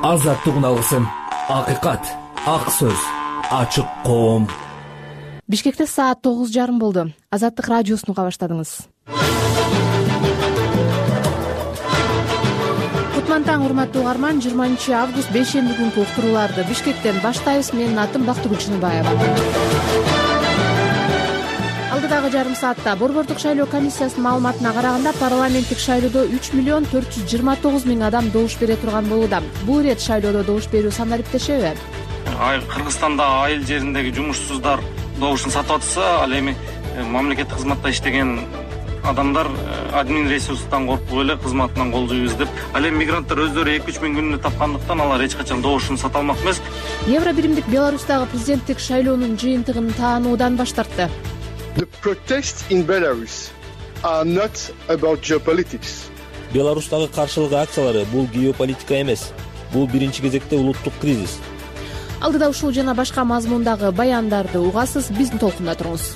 азаттыгын алгысың. Акыйкат, ак сөз, ачык коом. Бишкекте саат 9:30 болду. Азаттык радиосун уга баштадыңыз. Кутман таң, урматтуу угарман. 20 август бейшемби күнкү уктурууларды Бишкектен баштайбыз. Менин атым Бактыгүл Чыныбаева. Алдыдагы жарым саатта Борбордук шайлоо комиссиясынын маалыматына караганда парламенттик шайлоодо 3.429.000 адам добуш бере турган болууда. Бул ирет шайлоодо добуш берүү сандар иптешеби? Кыргызстанда айыл жериндеги жумушсуздар добушун сатып атса, ал эми мамлекеттик кызматта иштеген адамдар админ ресурстан коркуп эле кызматынан кол жуйбуз деп, ал эми мигранттар өздөрү 2-3 миң күнүнө тапкандыктан алар эч качан добушун сата алмак эмес. Евро биримдик Беларустагы президенттик шайлоонун жыйынтыгын таануудан баш тартты. The protests in Belarus are not about geopolitics. Беларустагы каршылык акциялары бул геополитика эмес. Бул биринчи кезекте улуттук кризис. Алдыда ушул жана башка мазмундагы баяндарды угасыз, биздин толкунда туруңуз.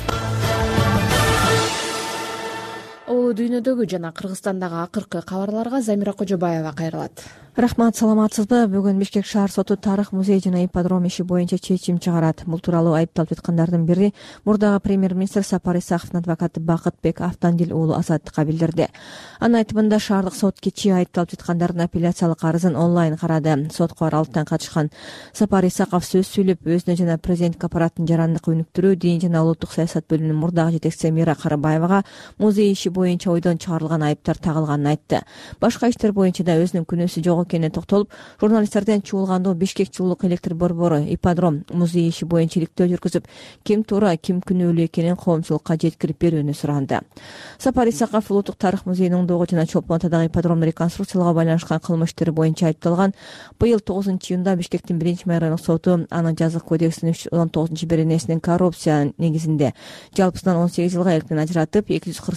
Ол дүйнөдөгү жана Кыргызстандагы акыркы кабарларга Замира Кожобаева кайрылат. Рахмат, саламатсызбы? Бүгүн Бишкек шаар соту тарых музей жана ипподром иши боюнча чечим чыгарат. Бул тууралуу айыпталып жаткандардын бири мурдагы премьер-министр Сапар Исаковдун адвокаты Бакытбек Автандил уулу Азаттыкка билдирди. Анын айтымында шаардык сот кечээ айыпталып жаткандардын апелляциялык арызын онлайн карады. Сотко аралыктан катышкан Сапар Исаков сөз сүйлөп, өзүнө жана президенттик аппараттын жарандык өнүктүрүү, дин жана улуттук саясат бөлүмүнүн мурдагы жетекчиси Мира Карыбаевага музей иши боюнча ойдон чыгарылган айыптар тагылганын айтты. Башка иштер боюнча да өзүнүн күнөөсү жок экенине токтолуп, журналисттерден чуулгандуу Бишкек жылуулук электр борбору ипподром музей иши боюнча иликтөө жүргүзүп, ким туура, ким күнөөлүү экенин коомчулукка жеткирип берүүнү суранды. Сапар Исаков улуттук тарых музейинин оңдоого жана Чолпон Атадагы ипподромду реконструкциялоого байланышкан кылмыш иштери боюнча айыпталган. Быйыл 9-июнда Бишкектин 1-майрайлык соту анын жазык кодексинин 319-беренесинин коррупция негизинде жалпысынан 18 жылга эрктен ажыратып,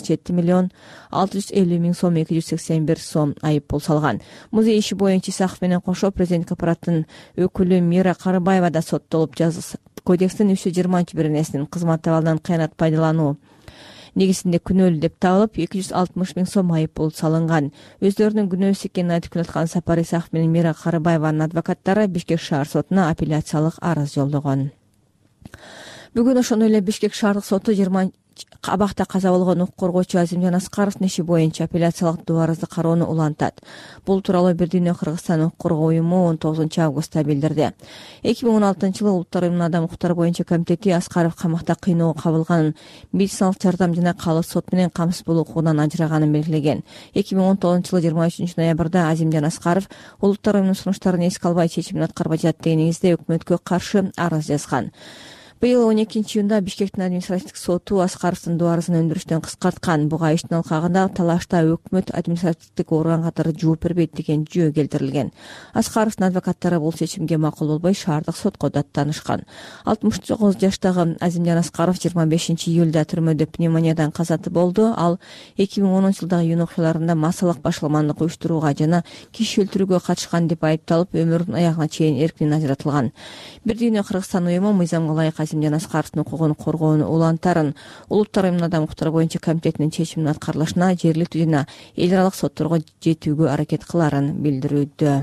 247.650.000 сом 281 сом айыппул салган. Музей иши боюнча Исаков менен кошо президенттик аппараттын өкүлү Мира Карыбаева да соттолуп, жазык кодекстин 320-беренесинин кызмат абалынан кыянат пайдалануу негизинде күнөөлүү деп табылып, 260.000 сом айыппул салынган. Өздөрүнүн күнөөсү экенин айтып келаткан Сапар Исаков менен Мира Карыбаеванын адвокаттары Бишкек шаар сотуна апелляциялык арыз жолдогон. Бүгүн ошондой эле Бишкек шаардык соту 20 абакта каза болгон укук коргоочу Азимжан Аскаровдун иши боюнча апелляциялык дубарызды кароону улантат. Бул тууралуу Бир дүйнө Кыргызстан укук коргоо уюму 19-августта билдирди. 2016-жылы Улуттар уюмунун адам укуктары боюнча комитети Аскаров камакта кыйноого кабылганын, медициналык жардам жана калыс сот менен камсыз болуу укугунан ажыраганын белгилеген. 2019-жылы 23-ноябрда Азимжан Аскаров Улуттар уюмунун сунуштарын эске албай чечимин аткарбай жатат деген негизде өкмөткө каршы арыз жазган. Быйыл 12-июнда Бишкектин административдик соту Аскаровдун дубарызын өндүрүштөн кыскарткан. Буга иштин алкагында талашта өкмөт административдик орган катары жооп бербейт деген жөө келтирилген. Аскаровдун адвокаттары бул чечимге макул болбой шаардык сотко даттанышкан. 69 жаштагы Азимжан Аскаров 25-июлда түрмөдө пневмониядан каза болду. Ал 2010-жылдагы июнь окуяларында массалык башаламандык уюштурууга жана киши өлтүрүүгө катышкан деп айыпталып, өмүрүнүн аягына чейин эркинен ажыратылган. Бир дүйнө Кыргызстан уюму мыйзамга ылайык Азимжан Аскаровдун укугун коргоону улантарын, Улуттар уюмунун адам укуктары боюнча комитетинин чечиминин аткарылышына жергиликтүү жана эл аралык сотторго жетүүгө аракет кыларын билдирүүдө.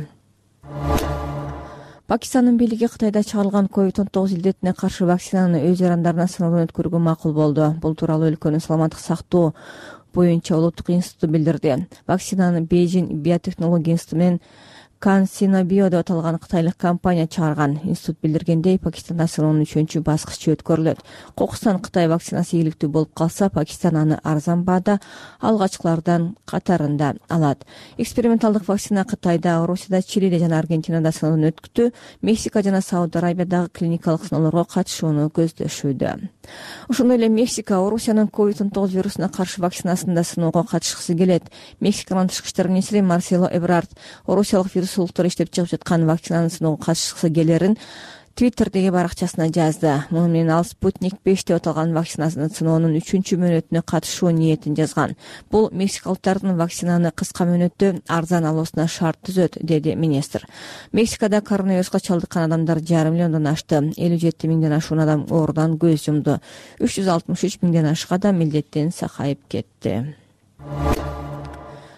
Пакистандын бийлиги Кытайда чыгарылган COVID-19 илдетине каршы вакцинаны өз жарандарына сыноодон өткөрүүгө макул болду. Бул тууралуу өлкөнүн саламаттык сактоо боюнча улуттук институту билдирди. Вакцинаны Бейжин биотехнология институту менен CanSinoBio деп аталган кытайлык компания чыгарган. Институт билдиргендей, Пакистанда сыноонун 3-чү баскычы өткөрүлөт. Кокустан Кытай вакцинасы ийгиликтүү болуп калса, Пакистан аны арзан баада алгачкылардан катарында алат. Эксперименталдык вакцина Кытайда, Орусияда, Чилиде жана Аргентинада сыноодон өткүтү, Мексика жана Сауд Арабиядагы клиникалык сыноолорго катышууну көздөшүүдө. Ошондой эле Мексика Орусиянын COVID-19 вирусуна каршы вакцинасында сыноого катышкысы келет. Мексиканын тышкы иштер министри Марсело Эбрард орусиялык вирусологдор иштеп чыгып жаткан вакцинанын сыноого катышкысы келерин Твиттердеги баракчасына жазды. Муну менен ал Спутник 5 деп аталган вакцинасынын сыноонун 3-чү мөөнөтүнө катышуу ниетин жазган. Бул мексикалыктардын вакцинаны кыска мөөнөттө арзан алуусуна шарт түзөт, деди министр. Мексикада коронавируска чалдыккан адамдар 1,5 миллиондон ашты. 57 миңден ашуун адам оорудан көз жумду. 363 миңден ашык адам милдеттен сакайып кетти.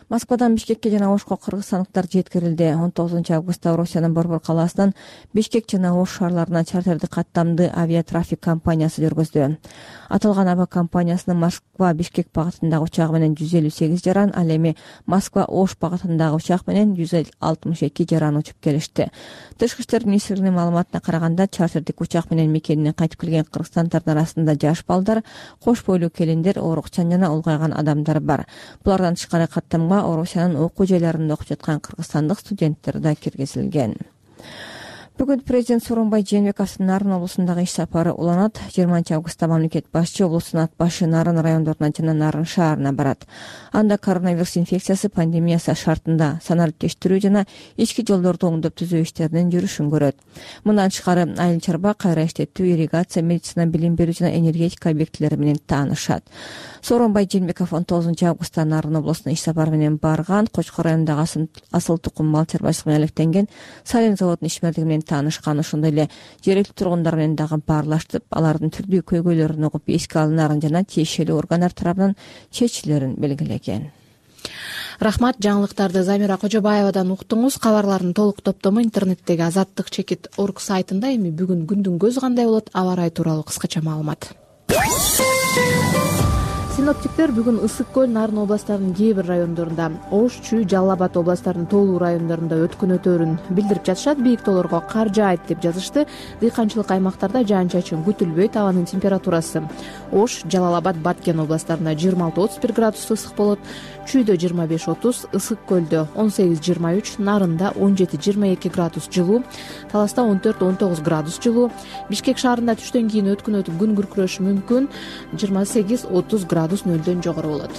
Москвадан Бишкекке жана Ошко кыргызстандыктар жеткирилди. 19 августта Орусиянын Борбор калаасынан Бишкек жана Ош шаарларына чартердик каттамдуу авиатрафик компаниясы жүргүздү. Аталган аба компаниясынын Москва-Бишкек багытындагы учагы менен 158 жаран, ал эми Москва-Ош багытындагы учак менен 162 жаран учуп келишти. Тышкы иштер министрлигинин маалыматына караганда, чартердик учак менен мекенине кайтып келген кыргызстандардын арасында жаш балдар, кош бойлуу келиндер, оорукчан жана улгайган адамдар бар. Булардан тышкары каттамга Орусиянын окуу жайларында окуп жаткан кыргызстандык студенттер да киргизилген. Бүгүн президент Сооронбай Жээнбековдун Нарын облусундагы иш сапары уланат. 20 августта мамлекет башчы облустун ат башы Нарын райондоруна жана Нарын шаарына барат. Анда коронавирус инфекциясы пандемиясы шартында санариптештирүү жана ички жолдорду оңдоп түзөө иштеринин жүрүшүн көрөт. Мындан тышкары айыл чарба, кайра иштетүү, ирригация, медицина, билим берүү жана энергетика объектилери менен таанышат. Сооронбай Жээнбеков 19 августта Нарын облусуна иш сапары менен барган. Кочкор районундагы асыл тукум мал чарбачылык менен алектенген Салин заводунун ишмердиги менен таанышкан. Ошондой эле жергиликтүү тургундар менен дагы баарлаштырып, алардын түрдүү көйгөйлөрүн угуп, эске алынаарын жана тиешелүү органдар тарабынан чечилерин белгилеген. Рахмат, жаңылыктарды Замира Кожобаевадан уктуңуз. Кабарлардын толук топтому интернеттеги azattik.org сайтында. Эми бүгүн күндүн көзү кандай болот? Аба ырайы тууралуу кыскача маалымат. Синоптиктер бүгүн Ысык көл, Нарын областарынын кээ бир райондорунда, Ош, Чүй, Жалал Абад областарынын тоолуу райондорунда өткөн өтөөрүн билдирип жатышат. Бийик тоолорго кар жаайт деп жазышты. Дыйканчылык аймактарда жаан-чачын күтүлбөйт. Абанын температурасы Ош, Жалал Абад, Баткен областарында 26-31 градус ысык болот. Чүйдө 25-30, Ысык көлдө 18-23, Нарында 17-22 градус жылуу, Таласта 14-19 градус жылуу. Бишкек шаарында түштөн кийин өткөн өтүп күн күркүрөшү мүмкүн. 28-30 градус нөлдөн жогору болот.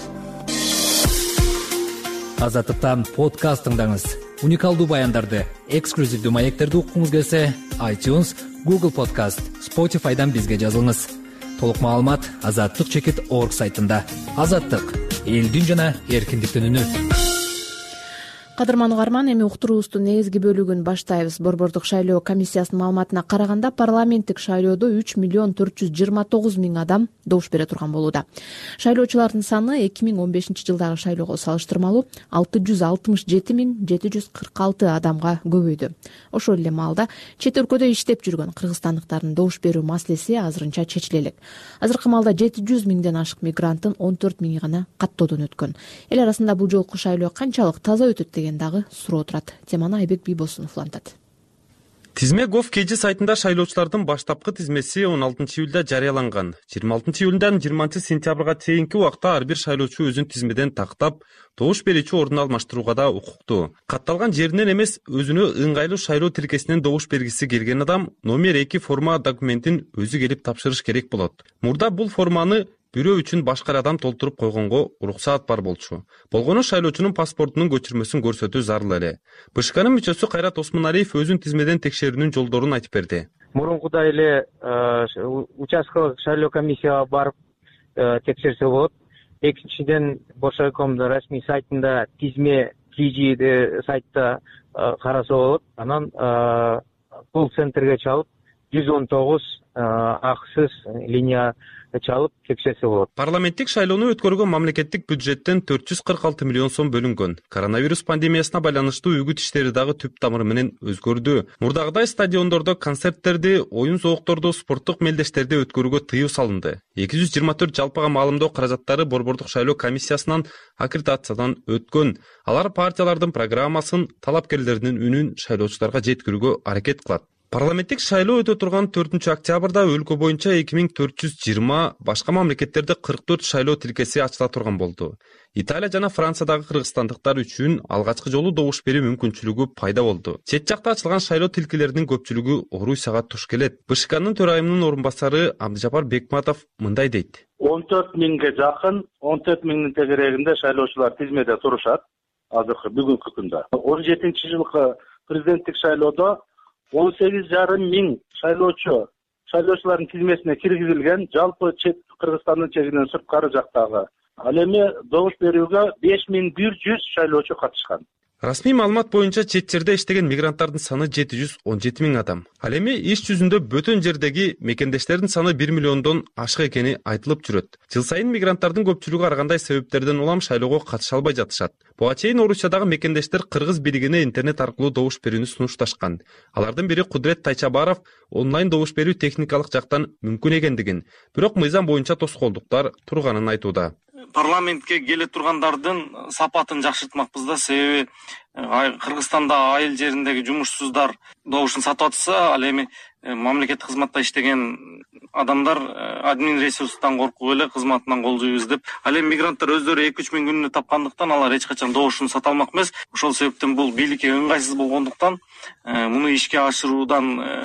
Азаттыктан подкаст тыңдаңыз. Уникалдуу баяндарды, эксклюзивдүү маектерди уккуңуз келсе, iTunes, Google Podcast, Spotify'дан бизге жазылыңыз. Толук маалымат azattik.org сайтында. Азаттык — элдин жана эркиндиктин үнү. Кадырман угарман, эми уктуруубуздун негизги бөлүгүн баштайбыз. Борбордук шайлоо комиссиясынын маалыматына караганда, парламенттик шайлоодо 3.429.000 адам добуш бере турган болууда. Шайлоочулардын саны 2015 жылдагы шайлоого салыштырмалуу 667.746 адамга көбөйдү. Ошол эле маалда чет өлкөдө иштеп жүргөн кыргызстандыктардын добуш берүү маселеси азырынча чечиле элек. Азыркы маалда 700.000ден ашык мигранттын 14.000 гана каттоодон өткөн. Эл арасында бул жолку шайлоо канчалык таза өтөт деген дагы суроо турат. Теманы Айбек Бийбосунов улантат. Тизме gov.kg сайтында шайлоочулардын баштапкы тизмеси 16 июлда жарыяланган. 26 июлдан 20 сентябрга чейинки убакта ар бир шайлоочу өзүн тизмеден тактап, добуш берүүчү ордун алмаштырууга да укуктуу. Катталган жеринен эмес, өзүнө ыңгайлуу шайлоо тилкесинен добуш бергиси келген адам номер 2 форма документин өзү келип тапшырыш керек болот. Мурда бул форманы бирөө үчүн башка адам толтуруп койгонго уруксаат бар болчу. Болгону шайлоочунун паспортунун көчүрмөсүн көрсөтүү зарыл эле. БШКнын мүчөсү Кайрат Осмоналиев өзүн тизмеден текшерүүнүн жолдорун айтып берди. Мурункудай эле участкалык шайлоо комиссияга барып текшерсе болот. Экинчиден Бошайкомдун расмий сайтында тизме TG сайтта караса болот. Анан кол центрге чалып 119 акысыз линия чалып текшерсе болот. Парламенттик шайлоону өткөргөн мамлекеттик бюджеттен 446 миллион сом бөлүнгөн. Коронавирус пандемиясына байланыштуу үгүт иштери дагы түп тамыры менен өзгөрдү. Мурдагыдай стадиондордо концерттерди, оюн зоокторду, спорттук мелдештерди өткөрүүгө тыюу салынды. 224 жалпыга маалымдоо каражаттары борбордук шайлоо комиссиясынан аккредитациядан өткөн. Алар партиялардын программасын, талапкерлердин үнүн шайлоочуларга жеткирүүгө аракет кылат. Парламенттик шайлоо өтө турган 4 октябрда өлкө боюнча 2420, башка мамлекеттерде 44 шайлоо тилкеси ачыла турган болду. Италия жана Франциядагы кыргызстандыктар үчүн алгачкы жолу добуш берүү мүмкүнчүлүгү пайда болду. Чет жакта ачылган шайлоо тилкелеринин көпчүлүгү Орусияга туш келет. БШКнын төрайымынын орун басары Абдыжапар Бекматов мындай дейт. 14 миңге жакын, 14 миңдин тегерегинде шайлоочулар тизмеде турушат. Азыркы бүгүнкү күндө 17-жылкы президенттик шайлоодо 18,5 миң шайлоочулардын тизмесине киргизилген. Жалпы чет Кыргызстандын чегинен сырткары жактагы. Ал эми добуш берүүгө 5100 шайлоочу катышкан. Расмий маалымат боюнча чет жерде иштеген мигранттардын саны 717 миң адам. Ал эми иш жүзүндө бөтөн жердеги мекендештердин саны 1 миллиондон ашык экени айтылып жүрөт. Жыл сайын мигранттардын көпчүлүгү ар кандай себептерден улам шайлоого катыша албай жатышат. Буга чейин Орусиядагы мекендештер кыргыз бийлигине интернет аркылуу добуш берүүнү сунушташкан. Алардын бири Кудрет Тайчабаров онлайн добуш берүү техникалык жактан мүмкүн экендигин, бирок мыйзам боюнча тоскоолдуктар турганын айтууда. Парламентке келе тургандардын сапатын жакшыртмакпыз да, себеби Кыргызстанда айыл жериндеги жумушсуздар добушун сатып атса, ал эми мамлекеттик кызматта иштеген адамдар админ ресурстан коркуп эле кызматынан кол жуйбуз деп. Ал эми мигранттар өздөрү 2-3 миң күнүнө тапкандыктан алар эч качан добушун сата алмак эмес. Ошол себептен бул бийликке ыңгайсыз болгондуктан муну ишке ашырууга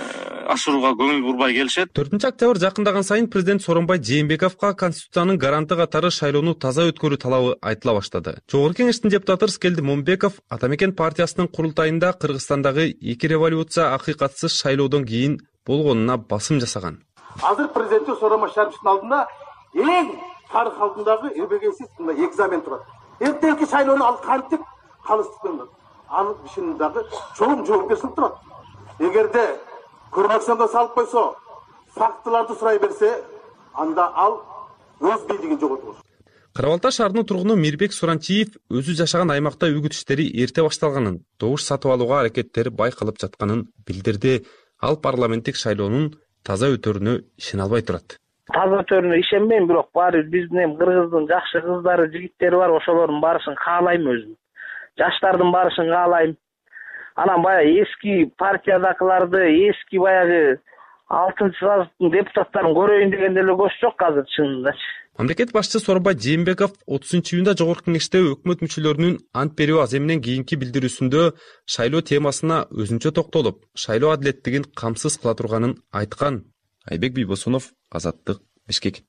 көңүл бурбай келишет. 4-октябрь жакындаган сайын президент Сооронбай Жээнбековго конституциянын гаранты катары шайлоону таза өткөрүү талабы айтыла баштады. Жогорку кеңештин депутаты Рыскелди Момбеков Атамекен партиясынын курултайында Кыргызстандагы 2 революция акыйкатсыз шайлоодон кийин болгонуна басым жасаган. Азыр президенттик Сооронбай Шариповдун алдында эң тарых алдындагы эбегейсиз экзамен турат. Эртеңки шайлоону ал кантип калыстыкпен анын ишиндагы чоң жоопкерчилик турат. Эгерде коррупцияда салып койсо, фактыларды сурай берсе, анда ал өз бийлигин жоготот. Кара Балтай шаарынын тургуну Мирбек Суранчиев өзү жашаган аймакта үгүт иштери эрте башталганын, добуш сатып алууга аракеттери байкалып жатканын билдирди. Ал парламенттик шайлоонун таза өтөрүнө ишене албай турат. Таза өтөрүнө ишенбейм, бирок баары биздин Кыргыздын жакшы кыздары, жигиттери бар, ошолордун баарысын каалайм өзүм. Жаштардын баарысын каалайм. Анан баягы эски партиядакыларды, эски баягы 6-сыйныптын депутаттарын көрөйүн дегенде эле көз жок азыр чынындачы. Мамлекет башчысы Сооронбай Жээнбеков 30-июнда жогорку кеңеште өкмөт мүчөлөрүнүн ант берүү аземинен кийинки билдирүүсүндө шайлоо темасына өзүнчө токтолуп, шайлоо адилеттигин камсыз кыла турганын айткан. Айбек Бийбосунов, Азаттык, Бишкек.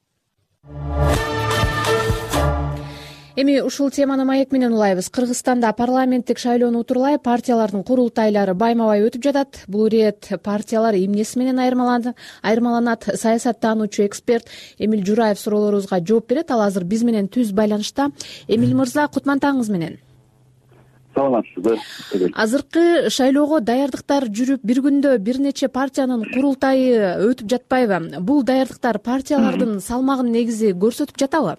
Эми ушул теманы маек менен улайбыз. Кыргызстанда парламенттик шайлоону утурлай партиялардын курултайлары байма-бай өтүп жатат. Бул ирет партиялар эмнеси менен айырмаланат? Саясаттануучу эксперт Эмил Жураев суроолорубузга жооп берет. Ал азыр биз менен түз байланышта. Эмил мырза, кутмантаңыз менен. Саламатсызбы? Азыркы шайлоого даярдыктар жүрүп, бир күндө бир нече партиянын курултайы өтүп жатпайбы? Бул даярдыктар партиялардын салмагын негизи көрсөтүп жатабы?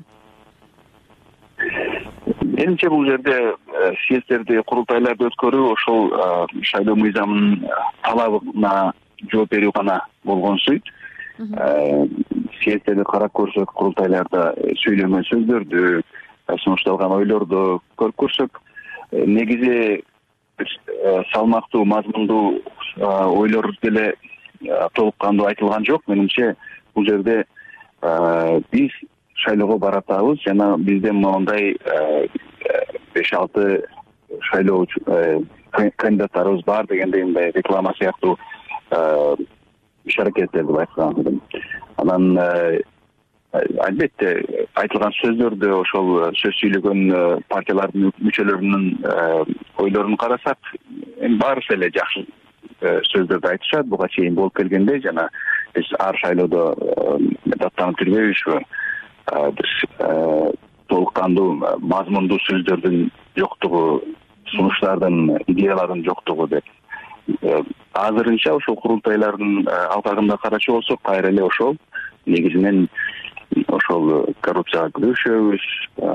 Менимче бул жерде съезддерди, курултайларды өткөрүү ошол шайлоо мыйзамынын талабына жооп берүү гана болгонсуйт. Съезддерди карап көрсөк, курултайларда сүйлөнгөн сөздөрдү, сунушталган ойлорду көрүп көрсөк, негизи салмактуу, мазмундуу ойлор деле толук кандуу айтылган жок. Менимче бул жерде биз шайлоого баратабыз жана бизде мондай 5-6 шайлоо кандидаттарыбыз бар дегендей мындай реклама сыяктуу иш-аракеттерди байкаган. Анан албетте айтылган сөздөрдү, ошол сөз сүйлөгөн партиялардын мүчөлөрүнүн ойлорун карасак, баарысы эле жакшы сөздөрдү айтышат. Буга чейин болуп келгендей, жана биз ар шайлоодо даттанып жүрбөйбүзбү? Толук кандуу мазмундуу сөздөрдүн жоктугу, сунуштардын, идеялардын жоктугу деп. Азырынча ошол курултайлардын алкагында карачу болсок, кайра эле ошол негизинен ошол коррупцияга күрөшөбүз,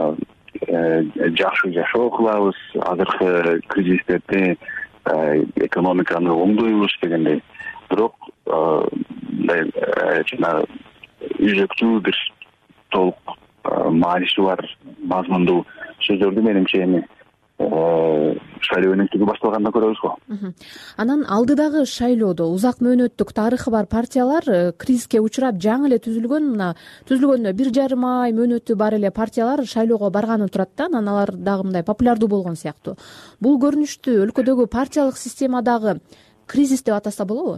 жакшы жашоо кылабыз, азыркы кризистерди, экономиканы оңдойбуз дегендей. Бирок мындай жана үзөктүү бир толук мааниси бар, мазмундуу сөздөрдү менимче эми шайлоо өнөктүгү башталганда көрөбүз го. Анан алдыдагы шайлоодо узак мөөнөттүк тарыхы бар партиялар кризиске учурап жаңы эле түзүлгөнүнө 1,5 ай мөөнөтү бар эле партиялар шайлоого барганы турат да, анан алар дагы мындай популярдуу болгон сыяктуу. Бул көрүнүштү өлкөдөгү партиялык системадагы кризис деп атаса болобу?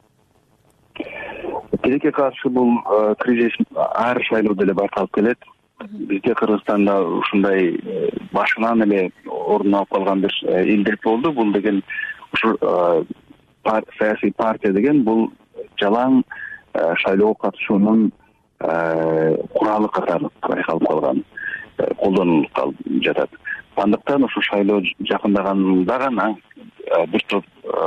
Тилекке каршы бул кризис ар шайлоодо эле байкалып келет. Бизде Кыргызстанда ушундай башынан эле орун алып калган бир илдет болду. Бул деген ушу саясий партия деген бул жалаң шайлоого катышуунун куралы катары байкалып калган, колдонулуп жатат. Андыктан ушу шайлоо жакындаганда гана бир топ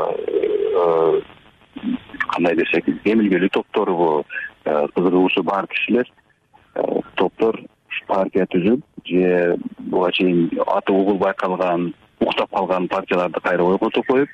кандай десек эмилгелүү топторго кызыгуусу бар кишилер топтор партия түзүп же буга чейин аты угул байкалган уктап калган партияларды кайра ойготуп коюп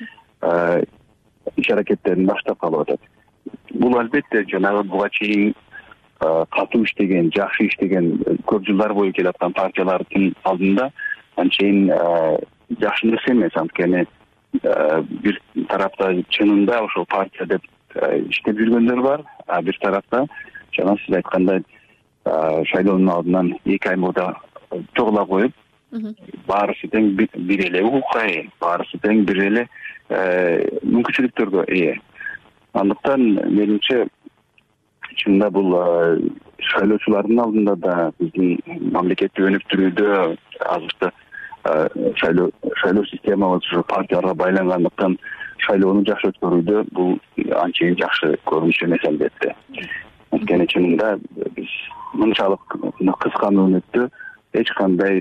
иш аракеттерин баштап калып атат. Бул албетте жанагы буга чейин катуу иштеген, жакшы иштеген, көп жылдар бою келаткан партиялардын алдында анчейин жакшы нерсе эмес. Анткени бир тарапта чынында ошол партия деп иштеп жүргөндөр бар, а бир тарапта жана сиз айткандай шайлоонун алдынан 2 ай мурда чогула коюп, баарысы тең бир эле укукка ээ, баарысы тең бир эле мүмкүнчүлүктөргө ээ. Андыктан менимче чынында бул шайлоочулардын алдында да биздин мамлекетти өнүктүрүүдө азыркы шайлоо системабыз ушу партияларга байлангандыктан шайлоону жакшы өткөрүүдө бул анчейин жакшы көрүнүш эмес албетте. Анткени чынында биз мынчалык кыска мөөнөттө эч кандай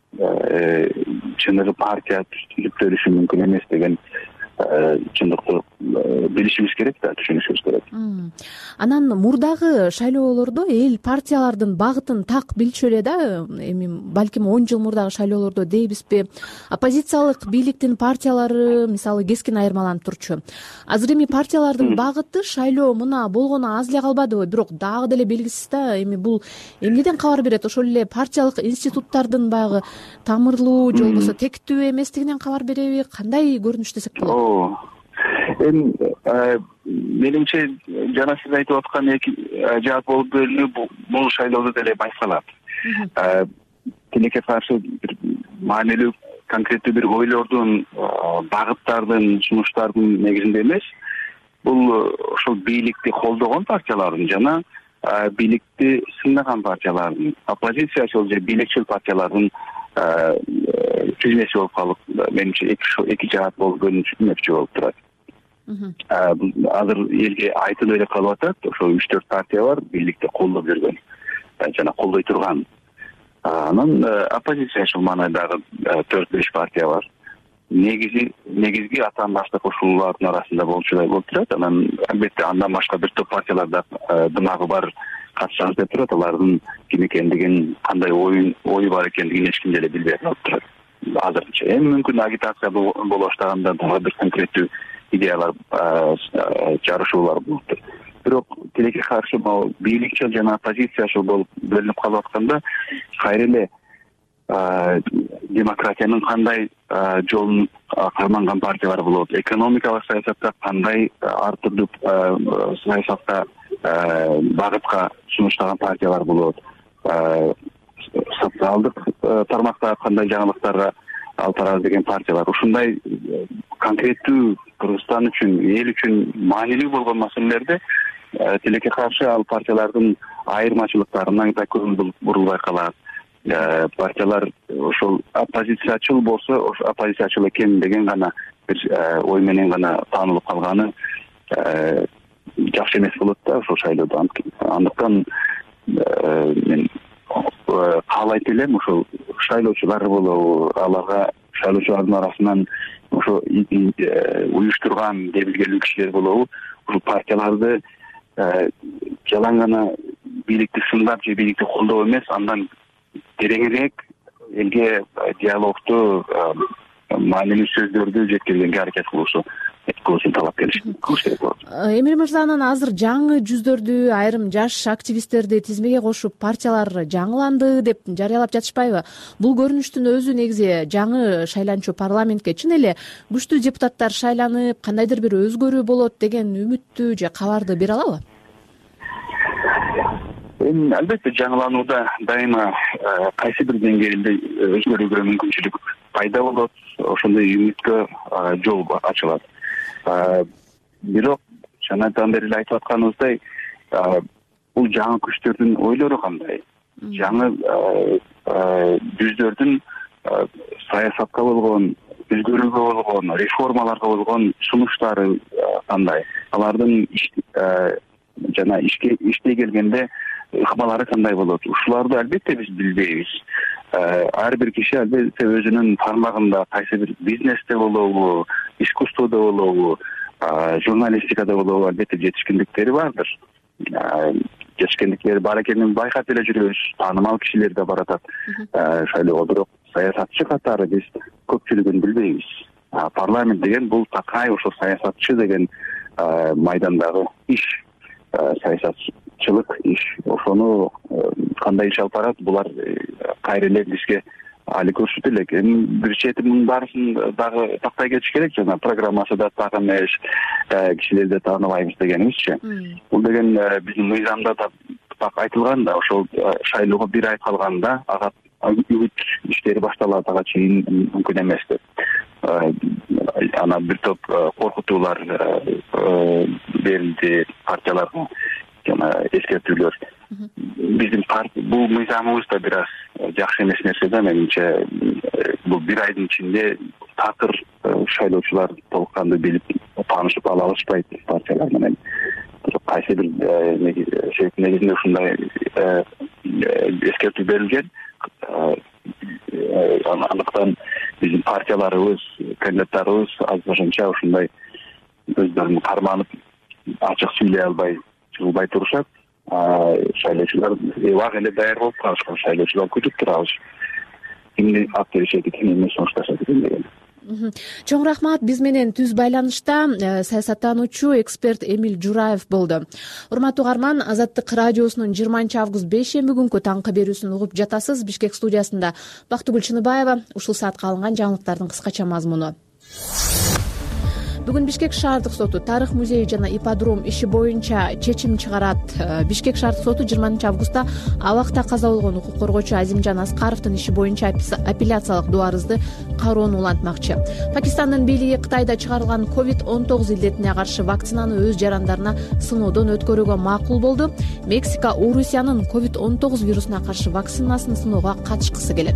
чыныгы партия түзүп бериши мүмкүн эмес деген чындыкты билишибиз керек да, түшүнүшүбүз керек. Анан мурдагы шайлоолордо эл партиялардын багытын так билчү эле да, эми балким 10 жыл мурдагы шайлоолордо дейбизби, оппозициялык бийликтин партиялары мисалы кескин айырмаланып турчу. Азыр эми партиялардын багыты шайлоо мына болгону аз эле калбадыбы, бирок дагы деле белгисиз да. Эми бул эмнеден кабар берет? Ошол эле партиялык институттардын баягы тамырлуу же болбосо тектүү эместигинен кабар береби? Кандай көрүнүш десек болот? Эми менимче жана сиз айтып аткан эки жаат болуп бөлүнүп бул шайлоодо деле байкалат. Тилекке каршы бир маанилүү конкреттүү бир ойлордун, багыттардын, сунуштардын негизинде эмес, бул ошол бийликти колдогон партиялардын жана бийликти сыйнаган партиялардын, оппозициячыл же бийликчил партиялардын тизмеси болуп калып, менимче эки жаат болуп бөлүнмөкчү болуп турат. Азыр элге айтылып эле калып атат, ошол 3-4 партия бар бийликти колдоп жүргөн жана колдой турган. Анан оппозициячыл маанайдагы 4-5 партия бар. Негизги атаан башта кошулуулардын арасында болчудай болуп турат. Анан албетте андан башка бир топ партияларда дымагы бар катышабыз деп турат. Алардын ким экендигин, кандай ою бар экендигин эч ким деле билбей калып турат. Азырынча эми мүмкүн агитация боло баштаганда дагы бир конкреттүү идеялар, жарышуулар болуптур. Бирок тилекке каршы бийликчил жана оппозициячыл болуп бөлүнүп калып атканда кайра эле демократиянын кандай жолун карманган партиялар болот, экономикалык саясатта кандай ар түрдүү саясатта багытка сунуштаган партиялар болот, социалдык тармакта кандай жаңылыктарга алып барабыз деген партиялар. Ушундай конкреттүү Кыргызстан үчүн, эл үчүн маанилүү болгон маселелерде тилекке каршы ал партиялардын айырмачылыктарына да көңүл бурулбай калат. Партиялар ошол оппозициячыл болсо, оппозициячыл экен деген гана бир ой менен гана таанылып калганы жакшы эмес болот да ошол шайлоодо. Андыктан мен каалайт элем ошол шайлоочулар болобу, аларга шайлоочулардын арасынан ошо уюштурган дебилгелүү кишилер болобу, ушул партияларды жалаң гана бийликти сындап же бийликти колдоо эмес, андан тереңирээк элге диалогту, маанилүү сөздөрдү жеткиргенге аракет кылышсын талап кылыш керек болот. Эмир мырза, анан азыр жаңы жүздөрдү, айрым жаш активисттерди тизмеге кошуп партиялар жаңыланды деп жарыялап жатышпайбы? Бул көрүнүштүн өзү негизи жаңы шайланчу парламентке чын эле күчтүү депутаттар шайланып, кандайдыр бир өзгөрүү болот деген үмүттү же кабарды бере алабы? Албетте жаңыланууда дайыма кайсы бир деңгээлде өзгөрүүгө мүмкүнчүлүк пайда болот, ошондой үмүткө жол ачылат. Бирок жанадан бери айтып атканыбыздай, бул жаңы күчтөрдүн ойлору кандай? Жаңы жүздөрдүн саясатка болгон, өзгөрүүгө болгон, реформаларга болгон сунуштары кандай? Алардын жана иштей келгенде ыкмалары кандай болот? Ушуларды албетте биз билбейбиз. ар бир киши албетте өзүнүн тармагында кайсы бир бизнесте болобу, искусстводо болобу, журналистикада болобу албетте жетишкендиктери бардыр. Жетишкендиктери бар экенин байкап эле жүрөбүз. Таанымал кишилер да бар атат шайлоого, бирок саясатчы катары биз көпчүлүгүн билбейбиз. Парламент деген бул такай ошо саясатчы деген майдандагы иш, саясатчылык иш. Ошону кандай иш алып барат, булар кайра эле бизге али көрсөтө элек. Бир чети мунун баарысын дагы тактай кетиш керек. Жана программасы да так эмес, кишилерди тааныбайбыз дегенибизчи. Бул деген биздин мыйзамда да так айтылган да, ошол шайлоого бир ай калганда ага үгүт иштери башталат, ага чейин мүмкүн эмес деп. Ана бир топ коркутуулар берилди партияларга, жана эскертүүлөр. Биздин бул мыйзамыбыз да бир аз жакшы эмес нерсе да, менимче. Бул бир айдын ичинде такыр шайлоочулар толук кандуу билип, таанышып ала алышпайт партиялар менен. Кайсы бир себеп негизинде ушундай эскертүү берилген. Андыктан биздин партияларыбыз, кандидаттарыбыз азырынча ушундай өздөрүн карманып, ачык сүйлөй албай, чыгылбай турушат. Шайлоочулар убак эле даяр болуп калышкан. Шайлоочулар күтүп турабыз. Кимди ат беришет экен, эмне сунушташат экен деген. Чоң рахмат. Биз менен түз байланышта саясаттануучу эксперт Эмиль Жураев болду. Урматтуу угарман, Азаттык радиосунун 20-август бейшемби күнкү таңкы берүүсүн угуп жатасыз. Бишкек студиясында Бактыгүл Чыныбаева. Ушул саатка алынган жаңылыктардын кыскача мазмуну. Бүгүн Бишкек шаардык соту тарых музейи жана ипподром иши боюнча чечим чыгарат. Бишкек шаардык соту 20-августта абакта каза болгон укук коргоочу Азимжан Аскаровдун иши боюнча апелляциялык доо арызды кароону улантмакчы. Пакистандын бийлиги Кытайда чыгарылган COVID-19 илдетине каршы вакцинаны өз жарандарына сыноодон өткөрүүгө макул болду. Мексика Орусиянын COVID-19 вирусуна каршы вакцинасын сыноого катышкысы келет.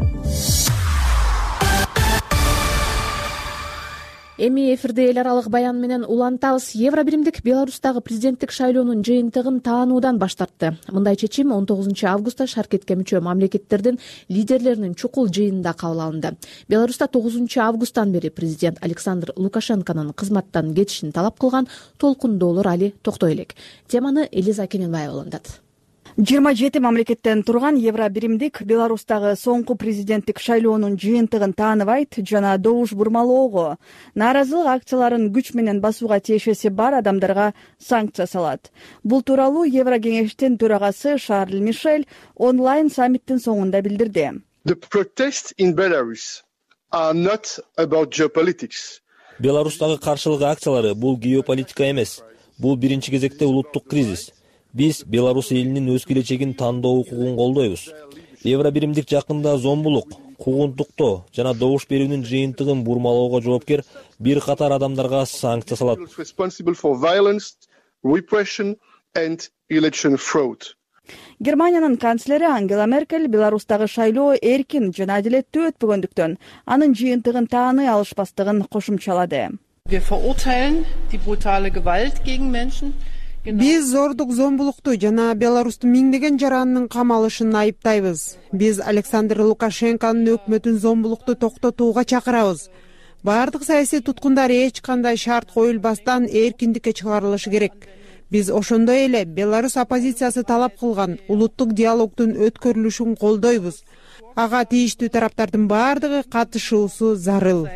Эми эфирде эл аралык баян менен улантабыз. Евробиримдик Беларустагы президенттик шайлоонун жыйынтыгын таануудан баш тартты. Мындай чечим 19-августта шаркетке мүчө мамлекеттердин лидерлеринин чукул жыйынында кабыл алынды. Беларуста 9-августтан бери президент Александр Лукашенконун кызматтан кетишин талап кылган толкундоолор али токтой элек. Теманы Элиза Кененбаева улантат. 27 мамлекеттен турган Евробиримдик Беларустагы соңку президенттик шайлоонун жыйынтыгын тааныбайт жана добуш бурмалоого, нааразылык акцияларын күч менен басууга тиешеси бар адамдарга санкция салат. Бул тууралуу Еврокеңештин төрагасы Шарль Мишель онлайн саммиттин соңунда билдирди. The protests in Belarus are not about geopolitics. Беларустагы каршылык акциялары бул геополитика эмес. Бул биринчи кезекте улуттук кризис. Биз Беларусь элинин өз келечегин тандоо укугун колдойбуз. Евробиримдик жакында зомбулук, куугунтуктоо жана добуш берүүнүн жыйынтыгын бурмалоого жоопкер бир катар адамдарга санкция салат. Германиянын канцлери Ангела Меркель Беларустагы шайлоо эркин жана адилеттүү өтпөгөндүктөн анын жыйынтыгын тааный алышпастыгын кошумчалады. Wir verurteilen die brutale Gewalt gegen Menschen. Биз зордук, зомбулукту жана Беларустун миңдеген жаранынын камалышын айыптайбыз. Биз Александр Лукашенконун өкмөтүн зомбулукту токтотууга чакырабыз. Бардык саясий туткундар эч кандай шарт коюлбастан эркиндикке чыгарылышы керек. Биз ошондой эле Беларусь оппозициясы талап кылган улуттук диалогдун өткөрүлүшүн колдойбуз. Ага тийиштүү тараптардын бардыгы катышуусу зарыл.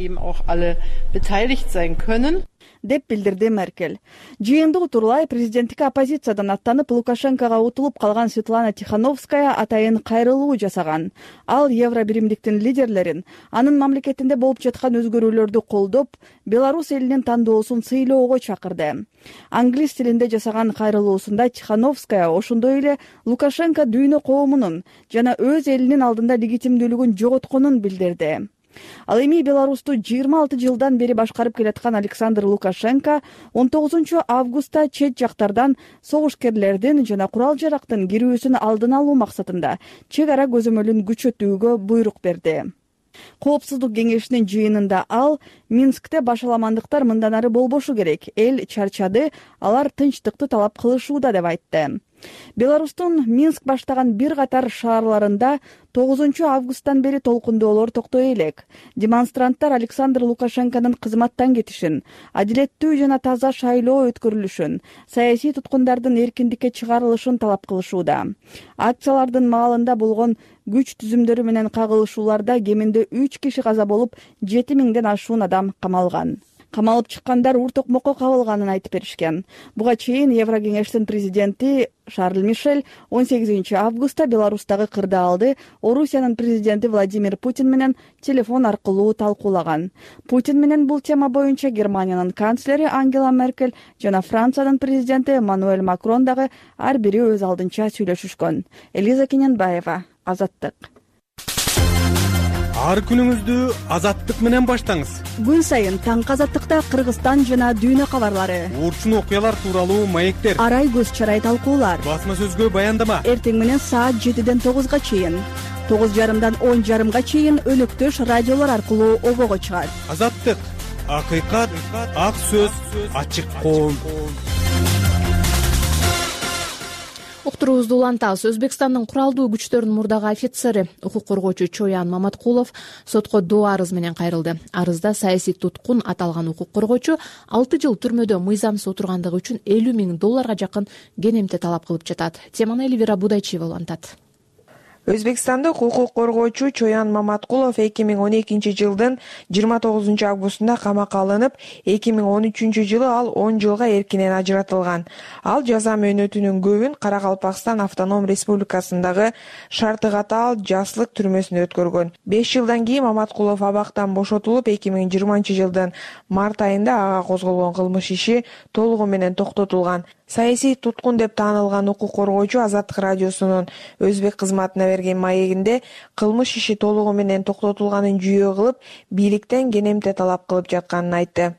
Деп билдирди Меркель. Жыйынды утурлай президенттик оппозициядан аттанып Лукашенкого утулуп калган Светлана Тихановская атайын кайрылуу жасаган. Ал Евробиримдиктин лидерлерин анын мамлекетинде болуп жаткан өзгөрүүлөрдү колдоп, Беларусь элинин тандоосун сыйлоого чакырды. Англис тилинде жасаган кайрылуусунда Тихановская ошондой эле Лукашенко дүйнө коомунун жана өз элинин алдында легитимдүүлүгүн жоготконун билдирди. Ал эми Беларусту 26 жылдан бери башкарып келаткан Александр Лукашенко 19-августта чет жактардан согушкерлердин жана курал-жарактын кирүүсүн алдын алуу максатында чек ара көзөмөлүн күчөтүүгө буйрук берди. Коопсуздук кеңешинин жыйынында ал Минскте башаламандыктар мындан ары болбошу керек. Эл чарчады, алар тынчтыкты талап кылышууда деп айтты. Беларустун Минск баштаган бир катар шаарларында 9 августтан бери толкундоолор токтой элек. Демонстранттар Александр Лукашенконун кызматтан кетишин, адилеттүү жана таза шайлоо өткөрүлүшүн, саясий туткундардын эркиндикке чыгарылышын талап кылышууда. Акциялардын маалында болгон күч түзүмдөрү менен кагылышууларда кеминде 3 киши каза болуп, 7000ден ашуун адам камалган. Камалып чыккандар ур токмокко кабылганын айтып беришкен. Буга чейин Еврокеңештин президенти Шарль Мишель 18 августта Беларустагы кырдаалды Орусиянын президенти Владимир Путин менен телефон аркылуу талкуулаган. Путин менен бул тема боюнча Германиянын канцлери Ангела Меркель жана Франциянын президенти Эммануэль Макрон дагы ар бири өз алдынча сүйлөшүшкөн. Элиза Кененбаева, Азаттык. Ар күнүңүздү Азаттык менен баштаңыз. Күн сайын таңкы Азаттыкта Кыргызстан жана дүйнө кабарлары, Уурчун окуялар тууралуу маектер, арай көз чарай талкуулар, басма сөзгө баяндама. Эртең менен саат 7ден 9га чейин, 9:30дан 10:30га чейин өнөктөш радиолор аркылуу обого чыгат. Азаттык, акыйкат, ак сөз, ачык коом. Уктуруубузду улантабыз. Өзбекстандын куралдуу күчтөрүнүн мурдагы офицери, укук коргоочу Чоян Маматкулов сотко доо арыз менен кайрылды. Арызда саясий туткун аталган укук коргоочу 6 жыл түрмөдө мыйзамсыз отургандыгы үчүн $50,000 жакын кенемте талап кылып жатат. Теманы Элвира Будайчиева улантат. Өзбекстандык укук коргоочу Чоян Маматкулов 2012 жылдын 29 августунда камакка алынып, 2013 жылы ал 10 жылга эркинен ажыратылган. Ал жаза мөөнөтүнүн көбүн Каракалпакстан автоном республикасындагы шарты катаал Жаслык түрмөсүндө өткөргөн. 5 жылдан кийин Маматкулов абактан бошотулуп, 2020 жылдын март айында ага козголгон кылмыш иши толугу менен токтотулган. Саясий туткун деп таанылган укук коргоочу Азаттык радиосунун өзбек кызматына берген маегинде кылмыш иши толугу менен токтотулганын жүйө кылып, бийликтен кенемте талап кылып жатканын айтты.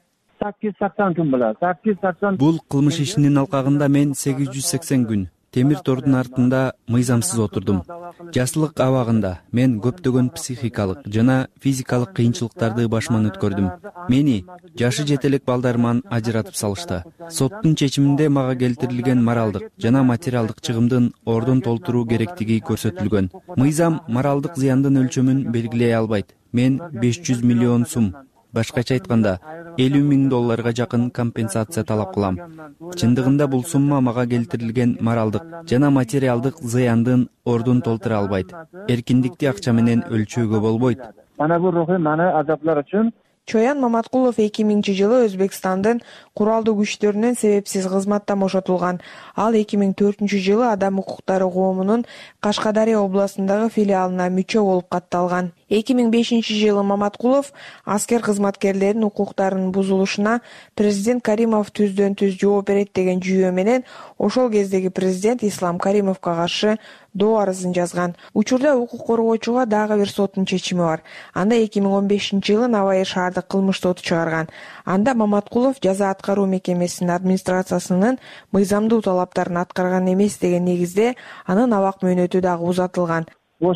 Бул кылмыш ишинин алкагында мен 880 күн темир тордун артында мыйзамсыз отурдум. Жаслык абагында мен көптөгөн психикалык жана физикалык кыйынчылыктарды башыман өткөрдүм. Мени жашы жете элек балдарыман ажыратып салышты. Соттун чечиминде мага келтирилген моралдык жана материалдык чыгымдын ордун толтуруу керектиги көрсөтүлгөн. Мыйзам моралдык зыяндын өлчөмүн белгилей албайт. Мен 500 миллион сум, башкача айтканда $50,000 жакын компенсация талап кылам. Чындыгында бул сумма мага келтирилген моралдык жана материалдык зыяндын ордун толтура албайт. Эркиндикти акча менен өлчөөгө болбойт. Чоян Маматкулов 2000 жылы Өзбекстандын куралдуу күчтөрүнүн себепсиз кызматтан бошотулган. Ал 2004 жылы Адам укуктары коомунун Кашкадария областындагы филиалына мүчө болуп катталган. 2005 жылы Маматкулов аскер кызматкерлеринин укуктарынын бузулушуна президент Каримов түздөн-түз жооп берет деген жүйө менен ошол кездеги президент Ислам Каримовго каршы доо арызын жазган. Учурда укук коргоочуга дагы бир соттун чечими бар. Анда 2015 жылы Наваи шаардык кылмыш соту чыгарган. Анда Маматкулов жаза аткаруу мекемесинин администрациясынын мыйзамдуу талаптарын аткарган эмес деген негизде анын абак мөөнөтү дагы узатылган.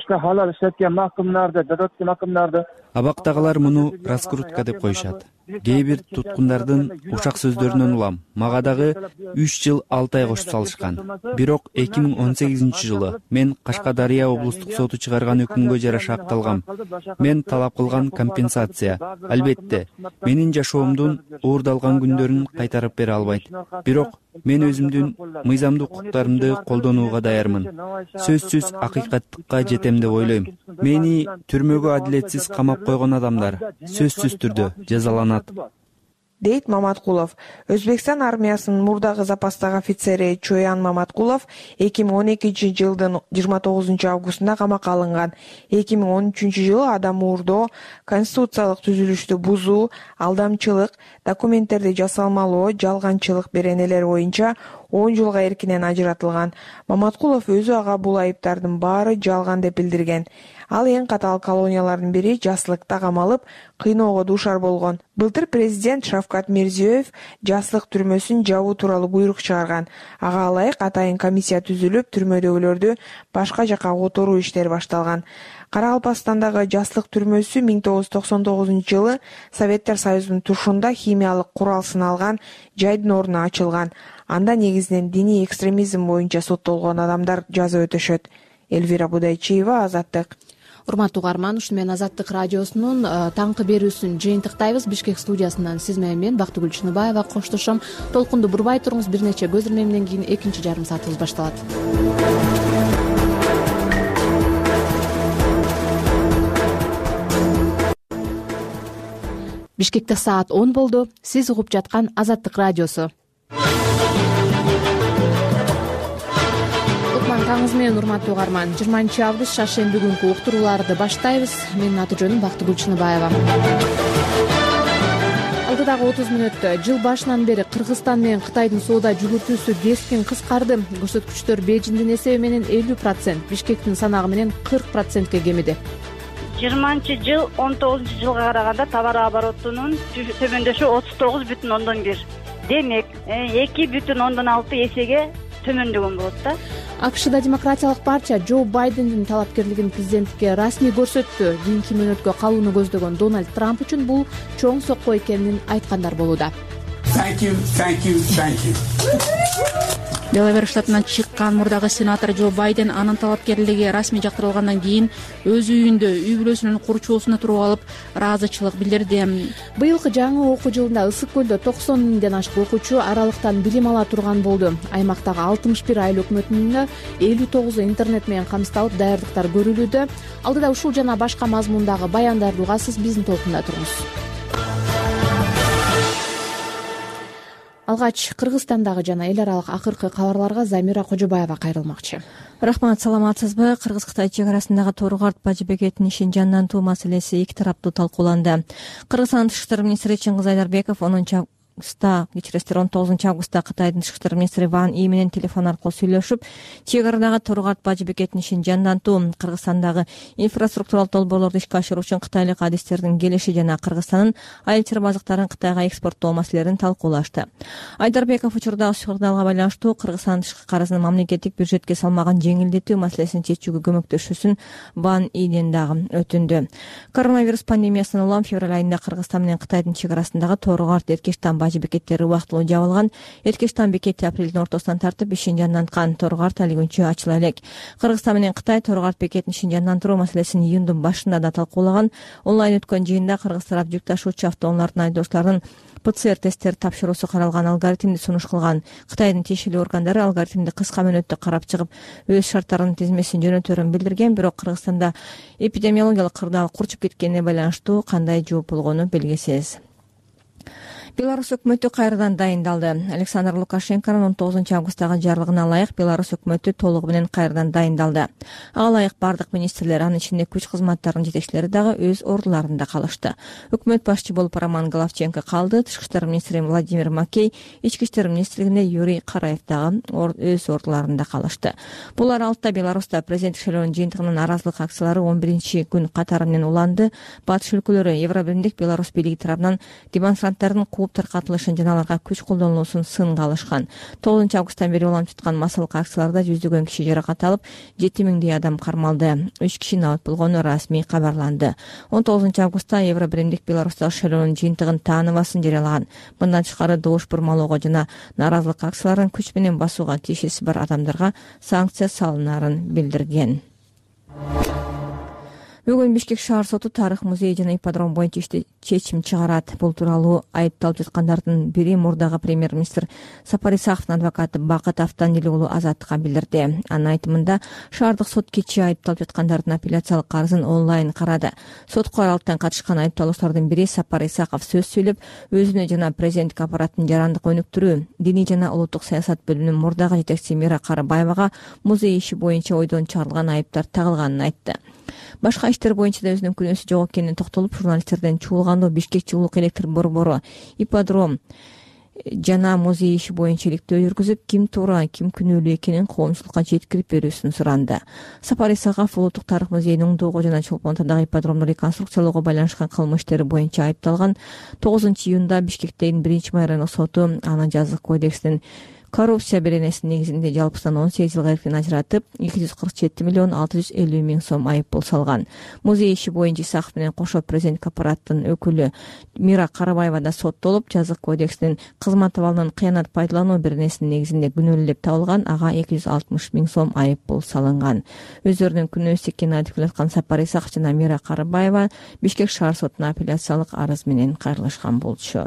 Абактагылар муну раскрутка деп коюшат. Кээ бир туткундардын ушак сөздөрүнөн улам. Мага дагы 3 жыл 6 ай кошуп салышкан. Бирок 2018 жылы мен Кашкадария облустук соту чыгарган өкүмгө жараша акталгам. Мен талап кылган компенсация, албетте, менин жашоомдун уурдалган күндөрүн кайтарып бере албайт. Бирок мен өзүмдүн мыйзамдуу укуктарымды колдонууга даярмын. Сөзсүз акыйкаттыкка жетем деп ойлойм. Мени түрмөгө адилетсиз камап койгон адамдар сөзсүз түрдө жазаланат, дейт Маматкулов. Өзбекстан армиясынын мурдагы запастагы офицери Чоян Маматкулов 2012 жылдын 29 августунда камакка алынган. 2013 жылы адам уурдоо, конституциялык түзүлүштү бузуу, алдамчылык, документтерди жасалмалоо, жалганчылык беренелери боюнча 10 жылга эркинен ажыратылган. Маматкулов өзү ага бул айыптардын баары жалган деп билдирген. Ал эң катаал колониялардын бири Жаслыкта камалып, кыйноого дуушар болгон. Былтыр президент Шавкат Мирзиёев Жаслык түрмөсүн жабуу тууралуу буйрук чыгарган. Ага ылайык атайын комиссия түзүлүп, түрмөдөгүлөрдү башка жакка которуу иштери башталган. Каракалпакстандагы жаслык түрмөсү 1999-жылы Советтер Союзунун тушунда химиялык курал сыналган жайдын ордуна ачылган. Анда негизинен диний экстремизм боюнча соттолгон адамдар жаза өтөшөт. Элвира Будайчиева, Азаттык. Урматтуу угарман, ушуну менен Азаттык радиосунун таңкы берүүсүн жыйынтыктайбыз. Бишкек студиясынан сиз менен мен Бактыгүл Чыныбаева коштошом. Толкунду бурбай туруңуз, бир нече көз ирмемден кийин экинчи жарым саатыбыз башталат. Бишкекте саат 10 болду. Сиз угуп жаткан Азаттык радиосу. Таңыңыз менен урматтуу угарман. 20-август шаршемби күнкү уктурууларды баштайбыз. Менин аты жөнүм Бактыгүл Чыныбаева. Алдыдагы 30 мүнөттө жыл башынан бери Кыргызстан менен Кытайдын соода жүгүртүүсү кескин кыскарды. Көрсөткүчтөр Бейжиңдин эсеби менен 50%, Бишкектин санагы менен 40%ке кемиди. 20-жыл 19-жылга караганда товар оборотунун төмөндөшү 39,1. Демек, 2,6 эсеге төмөндөгөн болот да. АКШда демократиялык партия Джо Байдендин талапкерлигин президенттикке расмий көрсөттү. Кийинки мөөнөткө калууну көздөгөн Дональд Трамп үчүн бул чоң сокко экенин айткандар болууда. Делавер штатынан чыккан мурдагы сенатор Джо Байден анын талапкерлиги расмий жактырылгандан кийин өз үйүндө үй бүлөсүнүн курчоосуна туруп алып ыраазычылык билдирди. Быйылкы жаңы окуу жылында Ысык көлдө 90 миңден ашык окуучу аралыктан билим ала турган болду. Аймактагы 61 айыл өкмөтүнүн 59 интернет менен камсыздалып даярдыктар көрүлүүдө. Алдыда ушул жана башка мазмундагы баяндарды угасыз, биздин толкунда туруңуз. Алгач Кыргызстандагы жана эл аралык акыркы кабарларга Замира Кожобаева кайрылмакчы. Рахмат, саламатсызбы? Кыргыз-Кытай чек арасындагы Тору-Карт бажы бекетинин ишин жандантуу маселеси эки тараптуу талкууланды. Кыргызстандын тышкы иштер министри Чыңгыз Айдарбеков 19-августта Кытайдын тышкы иштер министри Ван И менен телефон аркылуу сүйлөшүп, чек арадагы Тору-Карт бажы бекетинин ишин жандантуу, Кыргызстандагы инфраструктуралык долбоорлорду ишке ашыруу үчүн кытайлык адистердин келиши жана Кыргызстандын айыл чарбазыктарын Кытайга экспорттоо маселелерин талкуулашты. Айдарбеков учурдагы скандалга байланыштуу Кыргызстандын тышкы карызын мамлекеттик бюджетке салмаган жеңилдетүү маселесин чечүүгө көмөктөшүүсүн Ван Иден дагы өтүндү. Коронавирус пандемиясынан улам февраль айында Кыргызстан менен Кытайдын чек арасындагы Тору-Карт Эркештан бажы бекеттери убактылуу жабылган. Эркештан бекети апрелдин ортосунан тартып ишин жанданткан. Тору-Карт али күнчө ачыла элек. Кыргызстан менен Кытай Тору-Карт бекетинин ишин жандандыруу маселесин июндун башында да талкуулаган. Онлайн өткөн жыйында Кыргыз тарап жүк ташуучу автоунаалардын айдоочуларынын ПЦР тесттер тапшыруусу каралган алгоритмди сунуш кылган. Кытайдын тиешелүү органдары алгоритмди кыска мөөнөттө карап чыгып, өз шарттарынын тизмесин жөнөтөрүн билдирген, бирок Кыргызстанда эпидемиологиялык кырдаал курчуп кеткенине байланыштуу кандай жооп болгону белгисиз. Беларусь өкмөтү кайрадан дайындалды. Александр Лукашенконун 19-августтагы жарлыгына ылайык Беларусь өкмөтү толугу менен кайрадан дайындалды. Ага ылайык бардык министрлер, анын ичинде күч кызматтарынын жетекчилери дагы өз ордуларында калышты. Өкмөт башчы болуп Роман Головченко калды. Тышкы иштер министри Владимир Макей, ички иштер министрлигинде Юрий Караев дагы өз ордуларында калышты. Бул аралыкта Беларуста президенттик шайлоонун жыйынтыгынын наразылык акциялары 11-күн катары менен уланды. Батыш өлкөлөрү Евробиримдик Беларусь бийлиги тарабынан демонстранттардын таркатылышын жана аларга күч колдонулуусун сынга алышкан. 9-августтан бери уланып жаткан массалык акцияларда жүздөгөн киши жаракат алып, 7000 адам кармалды. 3 киши абат болгону расмий кабарланды. 19-августта Евробиримдик Беларустагы шайлоонун жыйынтыгын тааныбасын жарыялаган. Мындан тышкары добуш бурмалоого жана наразылык акцияларын күч менен басууга тиешеси бар адамдарга санкция салынарын билдирген. Бүгүн Бишкек шаар соту тарых музей жана ипподром боюнча чечим чыгарат. Бул тууралуу айыпталып жаткандардын бири мурдагы премьер-министр Сапар Исаковдун адвокаты Бакыт Автандили уулу Азаттыкка билдирди. Анын айтымында шаардык сот кечээ айыпталып жаткандардын апелляциялык арызын онлайн карады. Сотко аралыктан катышкан айыпталуучулардын бири Сапар Исаков сөз сүйлөп, өзүнө жана президенттик аппараттын жарандык өнүктүрүү, диний жана улуттук саясат бөлүмүнүн мурдагы жетекчиси Мира Карыбаевага музей иши боюнча ойдон чыгарылган айыптар тагылганын айтты. Башка иштер боюнча да өзүнүн күнөөсү жок экенин токтолуп, журналисттерден чуулгандуу Бишкекчи улук электр борбору, ипподром жана музей иши боюнча иликтөө жүргүзүп, ким туура, ким күнөөлүү экенин коомчулукка жеткирип берүүсүн суранды. Сапар Исаков улуттук тарых музейинин оңдоого жана Чолпон Атадагы ипподромду реконструкциялоого байланышкан кылмыш иштери боюнча айыпталган. 9-июнда Бишкектеги 1 майрандык соту аны жазык кодекстин коррупция беренесинин негизинде жалпысынан 18 жылга эркин ажыратып 247 миллион 650 миң сом айыппул салган. Музей иши боюнча Исаков менен кошо президенттик аппараттын өкүлү Мира Карыбаева да соттолуп, жазык кодексинин кызмат абалынан кыянат пайдалануу беренесинин негизинде күнөөлүү деп табылган, ага 260 миң сом айыппул салынган. Өздөрүнүн күнөөсү экенин айтып келаткан Сапар Исаков жана Мира Карыбаева Бишкек шаар сотуна апелляциялык арыз менен кайрылышкан болчу.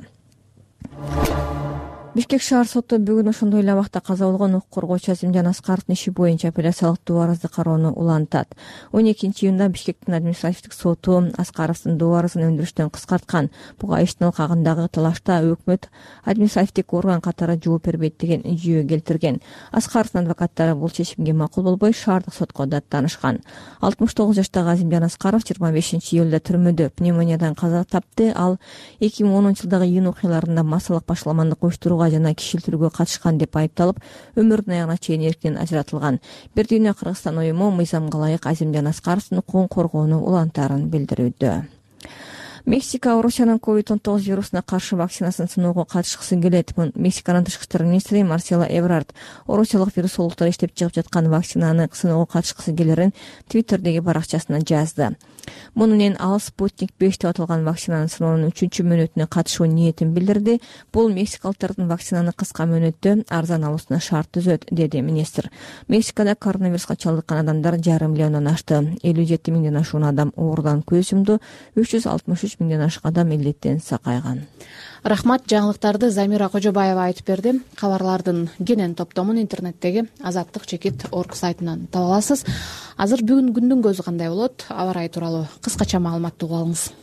Бишкек шаар соту бүгүн ошондой эле абакта каза болгон укук коргоочу Азимжан Аскаровдун иши боюнча апелляциялык доо арызды кароону улантат. 12-июнда Бишкектин административдик соту Аскаровдун доо арызын өндүрүштөн кыскарткан. Буга иштин алкагындагы талашта өкмөт административдик орган катары жооп бербейт деген жүйө келтирген. Аскаровдун адвокаттары бул чечимге макул болбой шаардык сотко даттанышкан. 69 жаштагы Азимжан Аскаров 25-июлда түрмөдө пневмониядан каза тапты. Ал 2010-жылдагы июнь окуяларында массалык башаламандык уюштурууга жана кишилтүүгө катышкан деп айыпталып, өмүрүнүн аягына чейин эрктен ажыратылган. Бир дүйнө Кыргызстан уюму мыйзамга ылайык Азимжан Аскаровдун укугун коргоону улантаарын билдирүүдө. Мексика Орусиянын COVID-19 вирусуна каршы вакцинасын сыноого катышкысы келет. Мексиканын тышкы иштер министри Марсело Эбрард орусиялык вирусологдор иштеп чыгып жаткан вакцинаны сыноого катышкысы келерин Твиттердеги баракчасына жазды. Муну менен ал Спутник 5 деп аталган вакцинанын сыноонун 3-чү мөөнөтүнө катышуу ниетин билдирди. Бул мексикалыктардын вакцинаны кыска мөөнөттө арзан алуусуна шарт түзөт, деди министр. Мексикада коронавируска чалдыккан адамдар 5 миллиондон ашты. 57 миңден ашуун адам оорудан көз жумду. 363 миңден ашык адам илдеттен сакайган. Рахмат, жаңылыктарды Замира Кожобаева айтып берди. Кабарлардын кенен топтомун интернеттеги azattik.org сайтынан таба аласыз. Азыр бүгүн күндүн көзү кандай болот? Аба ырайы тууралуу кыскача маалыматты угуп алыңыз.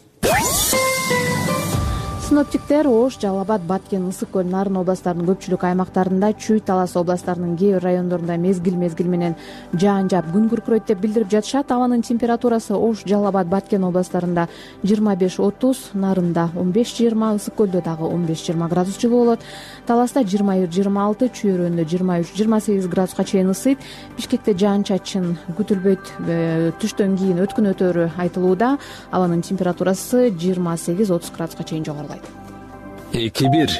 Синоптиктер Ош, Жалал Абад, Баткен, Ысык көл, Нарын областарынын көпчүлүк аймактарында, Чүй, Талас областарынын кээ бир райондорунда мезгил менен жаан жаап күн күркүрөйт деп билдирип жатышат. Абанын температурасы Ош, Жалал Абад, Баткен областарында 25-30, Нарында 15-20, Ысык көлдө дагы 15-20 градус жылуу болот. Таласта 21-26, Чүй өрөөнүндө 23-28 градуска чейин ысыйт. Бишкекте жаан-чачын күтүлбөйт. Түштөн кийин өткүн өтөрү айтылууда. Абанын температурасы 28-30 градуска чейин жогорулайт. 2-1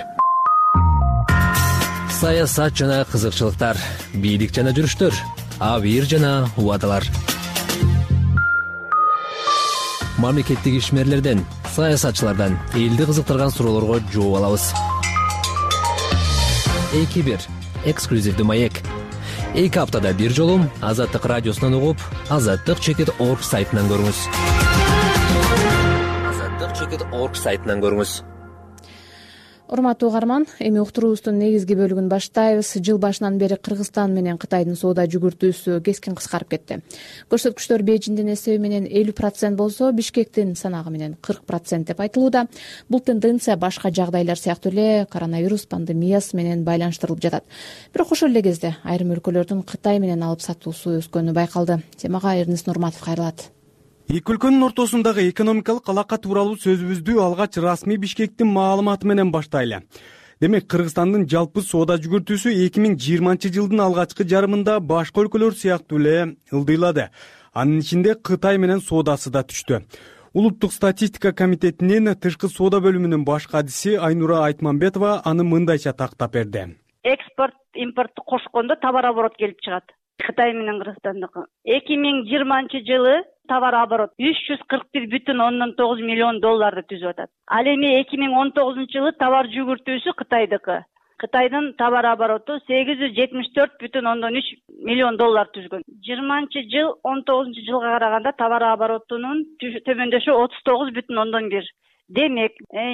саясат жана кызыкчылыктар, бийлик жана жүрүштөр, абийир жана убадалар. Мамлекеттик ишмерлерден, саясатчылардан элди кызыктырган суроолорго жооп алабыз. 2-1 эксклюзивдүү маек. 2 аптада бир жолу Азаттык радиосунан угуп, azattik.org сайтынан көрүңүз. azattik.org сайтынан көрүңүз. Урматтуу угарман, эми уктуруубуздун негизги бөлүгүн баштайбыз. Жыл башынан бери Кыргызстан менен Кытайдын соода жүгүртүүсү кескин кыскарып кетти. Көрсөткүчтөр Бейжиңдин эсеби менен 50% болсо, Бишкектин санагы менен 40% деп айтылууда. Бул тенденция башка жагдайлар сыяктуу эле коронавирус пандемиясы менен байланыштырылып жатат. Бирок ошол эле кезде айрым өлкөлөрдүн Кытай менен алып сатуусу өскөнү байкалды. Темага Эрнис Нурматов кайрылат. Эки өлкөнүн ортосундагы экономикалык алака тууралуу сөзүбүздү алгач расмий Бишкектин маалыматы менен баштайлы. Демек, Кыргызстандын жалпы соода жүгүртүүсү 2020-жылдын алгачкы жарымында башка өлкөлөр сыяктуу эле ылдыйлады. Анын ичинде Кытай менен соодасы да түштү. Улуттук статистика комитетинин тышкы соода бөлүмүнүн баш кадиси Айнура Айтмамбетова аны мындайча тактап берди. Экспорт, импортты кошкондо товар оборот келип чыгат. Кытай менен Кыргызстандыкы 2020-жылы товар оборот 341,9 миллион долларды түзүп атат. Ал эми 2019-жылы товар жүгүртүүсү Кытайдыкы. Кытайдын товар обороту 874,3 миллион доллар түзгөн. 20-жыл 19-жылга караганда товар оборотунун төмөндөшү 39,1. Демек,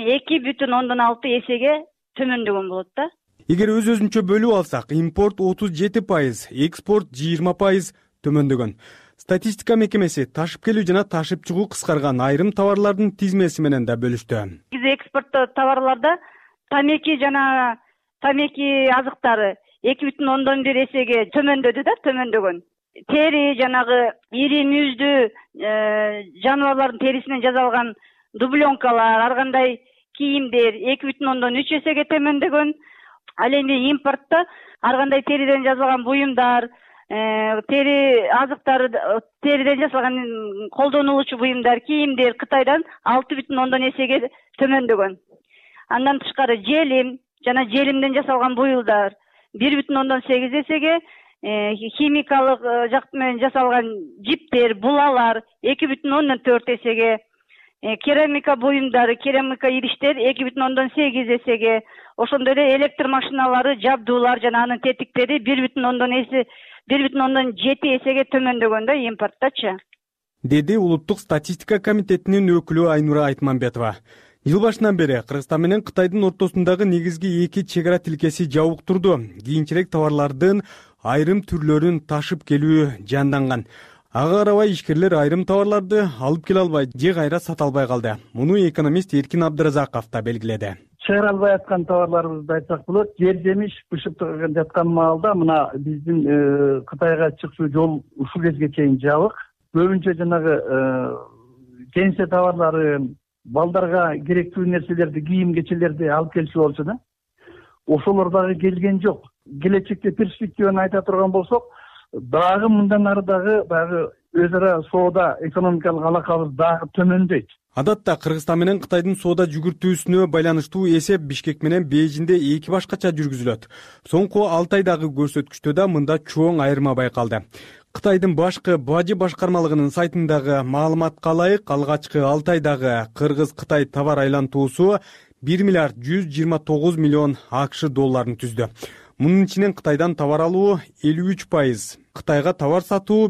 2,6 эсеге төмөндөгөн болот да. Эгер өз-өзүнчө бөлүп алсак, импорт 37%, экспорт 20% төмөндөгөн. Статистика мекемеси ташып келүү жана ташып чыгуу кыскарган айрым товарлардын тизмеси менен да бөлүштү. Экспорттоо товарларда тамеки жана тамеки азыктары 2,1 эсеге төмөндөдү да, төмөндөгөн. Тери жанагы ири мүйүздүү жаныбарлардын терисинен жасалган дубленкалар, ар кандай кийимдер 2,3 эсеге төмөндөгөн. Ал эми импортто ар кандай териден жасалган буюмдар, тери азыктары, териден жасалган колдонулуучу буюмдар, кийимдер Кытайдан 6,1 эсеге төмөндөгөн. Андан тышкары желим жана желимден жасалган буюлдар, 1,8 эсеге, химикалык жак менен жасалган жиптер, булалар 2,4 эсеге, керамика буюмдары, керамика идиштер 2,8 эсеге, ошондой эле электр машиналары, жабдуулар жана анын тетиктери 1,7 эсеге төмөндөгөн да импорттачы, деди Улуттук статистика комитетинин өкүлү Айнура Айтманбетова. Жыл башынан бери Кыргызстан менен Кытайдын ортосундагы негизги эки чек ара тилкеси жабык турду. Кийинчерээк товарлардын айрым түрлөрүн ташып келүү жанданган. Ага карабай ишкерлер айрым товарларды алып келе албай же кайра сата албай калды. Муну экономист Эркин Абдыразаков да белгиледи. Чыгара албай аткан товарларыбызды айтсак болот. Жер жемиш бышып жаткан маалда мына биздин Кытайга чыкчу жол ушул кезге чейин жабык. Көбүнчө жанагы кеңсе товарлары, балдарга керектүү нерселерди, кийим кечелерди алып келчү болчу да. Ошолор дагы келген жок. Келечекте перспективаны айта турган болсок, дагы мындан ары дагы баягы өз ара соода экономикалык алакабыз дагы төмөндөйт. Адатта Кыргызстан менен Кытайдын соода жүгүртүүсүнө байланыштуу эсеп Бишкек менен Бейжиңде эки башкача жүргүзүлөт. Соңку 6 айдагы көрсөткүчтө да мында чоң айырма байкалды. Кытайдын башкы бажы башкармалыгынын сайтындагы маалыматка ылайык, алгачкы 6 айдагы Кыргыз-Кытай товар айлантуусу 1 миллиард 129 миллион АКШ долларын түздү. Мунун ичинен Кытайдан товар алуу 53%, Кытайга товар сатуу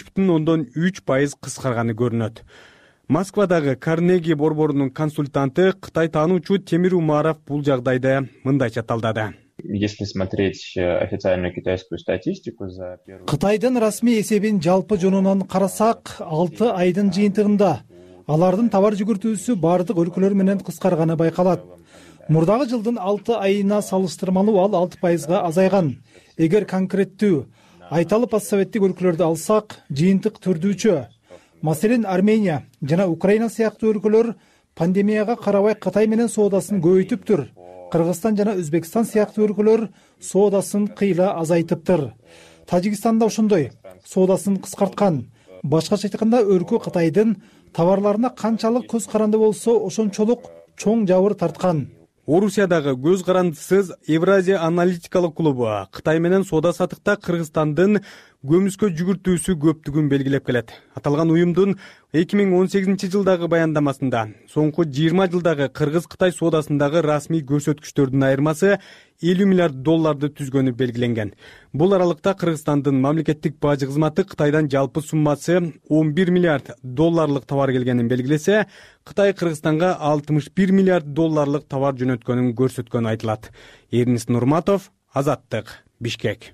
5,3% кыскарганы көрүнөт. Москвадагы Карнеги борборунун консультанты, Кытай таануучу Темир Умаров бул жагдайды мындайча талдады. Если смотреть официальную китайскую статистику за первый... Кытайдын расмий эсебин жалпы жонунан карасак, 6 айдын жыйынтыгында алардын товар жүгүртүүсү бардык өлкөлөр менен кыскарганы байкалат. Мурдагы жылдын 6 айына салыштырмалуу ал 6%га азайган. Эгер конкреттүү айталып постсоветтик өлкөлөрдү алсак, жыйынтык төрдүүчү. Маселен, Армения жана Украина сыяктуу өлкөлөр пандемияга карабай Кытай менен соодасын көбөйтүптүр. Кыргызстан жана Өзбекстан сыяктуу өлкөлөр соодасын кыйла азайтыптыр. Тажикстан да ошондой соодасын кыскарткан. Башкача айтканда, өлкө Кытайдын товарларына канчалык көз каранды болсо, ошончолук чоң жабыр тарткан. Орусиядагы көз карандысыз Евразия аналитикалык клубу Кытай менен соода сатыкта Кыргызстандын көмүскө жүгүртүүсү көптүгүн белгилеп келет. Аталган уюмдун 2018 жылдагы баяндамасында соңку 20 жылдагы Кыргыз-Кытай соодасындагы расмий көрсөткүчтөрдүн айырмасы 50 миллиард долларды түзгөнү белгиленген. Бул аралыкта Кыргызстандын мамлекеттик бажы кызматы Кытайдан жалпы суммасы 11 миллиард долларлык товар келгенин белгилесе, Кытай Кыргызстанга 61 миллиард долларлык товар жөнөткөнүн көрсөткөнү айтылат. Эрнис Нурматов, Азаттык, Бишкек.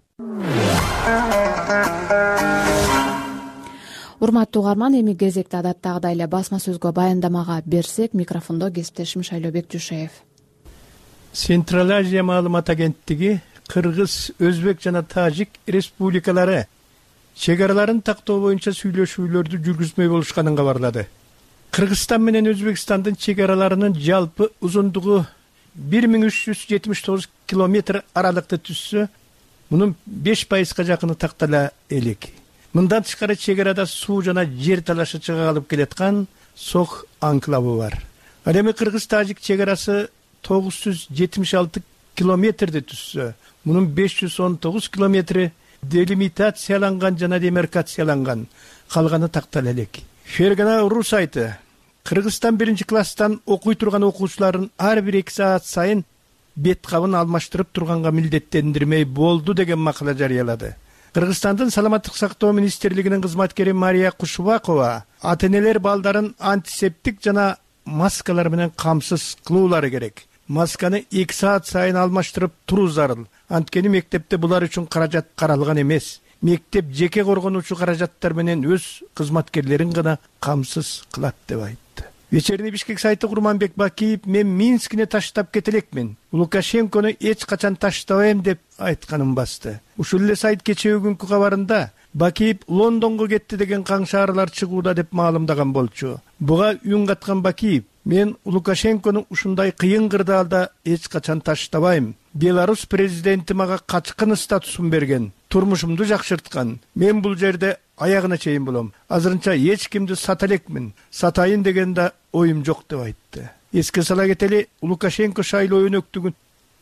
Урматтуу угарман, эми кезекте адаттагыдай эле басма сөзгө баяндамага берсек, микрофондо кесиптешим Шайлообек Жушеев. Централ Азия маалымат агенттиги Кыргыз, Өзбек жана Тажик республикалары чек араларын тактоо боюнча сүйлөшүүлөрдү жүргүзмөй болушканын кабарлады. Кыргызстан менен Өзбекстандын чек араларынын жалпы узундугу 1379 километр аралыкты түзсө, мунун 5%га жакыны тактала элек. Мындан тышкары чек арада суу жана жер талашычыга алып келаткан Сох анклавы бар. Ал эми Кыргыз-Тажик чек арасы 976 километрди түзсө, мунун 519 километри делимитацияланган жана демаркацияланган, калганы тактала элек. Фергана.ру сайты Кыргызстан 1-класстан окуй турган окуучуларын ар бир 2 саат сайын бет кабын алмаштырып турганга милдеттендирмей болду деген макала жарыялады. Кыргызстандын саламаттык сактоо министрлигинин кызматкери Мария Кушубакова ата-энелер балдарын антисептик жана маскалар менен камсыз кылуулары керек. Масканы 2 саат сайын алмаштырып туруу зарыл. Анткени мектепте булар үчүн каражат каралган эмес. Мектеп жеке коргонуучу каражаттар менен өз кызматкерлерин гана камсыз кылат деп айтты. Вечерний Бишкек сайты Курманбек Бакиев мен Минскине таштап кетелекмин. Лукашенкону эч качан таштабайм деп айтканын басты. Ушул эле сайт кечээ күнкү кабарында Бакиев Лондонго кетти деген каңшаарлар чыгууда деп маалымдаган болчу. Буга үн каткан Бакиев: мен Лукашенкону ушундай кыйын кырдаалда эч качан таштабайм. Беларусь президенти мага качкын статусун берген, турмушумду жакшырткан. Мен бул жерде аягына чейин болом. Азырынча эч кимди сата элекмин. Сатайын дегенде оюм жок деп айтты. Эске сала кетели, Лукашенко шайлоо өнөктүгүн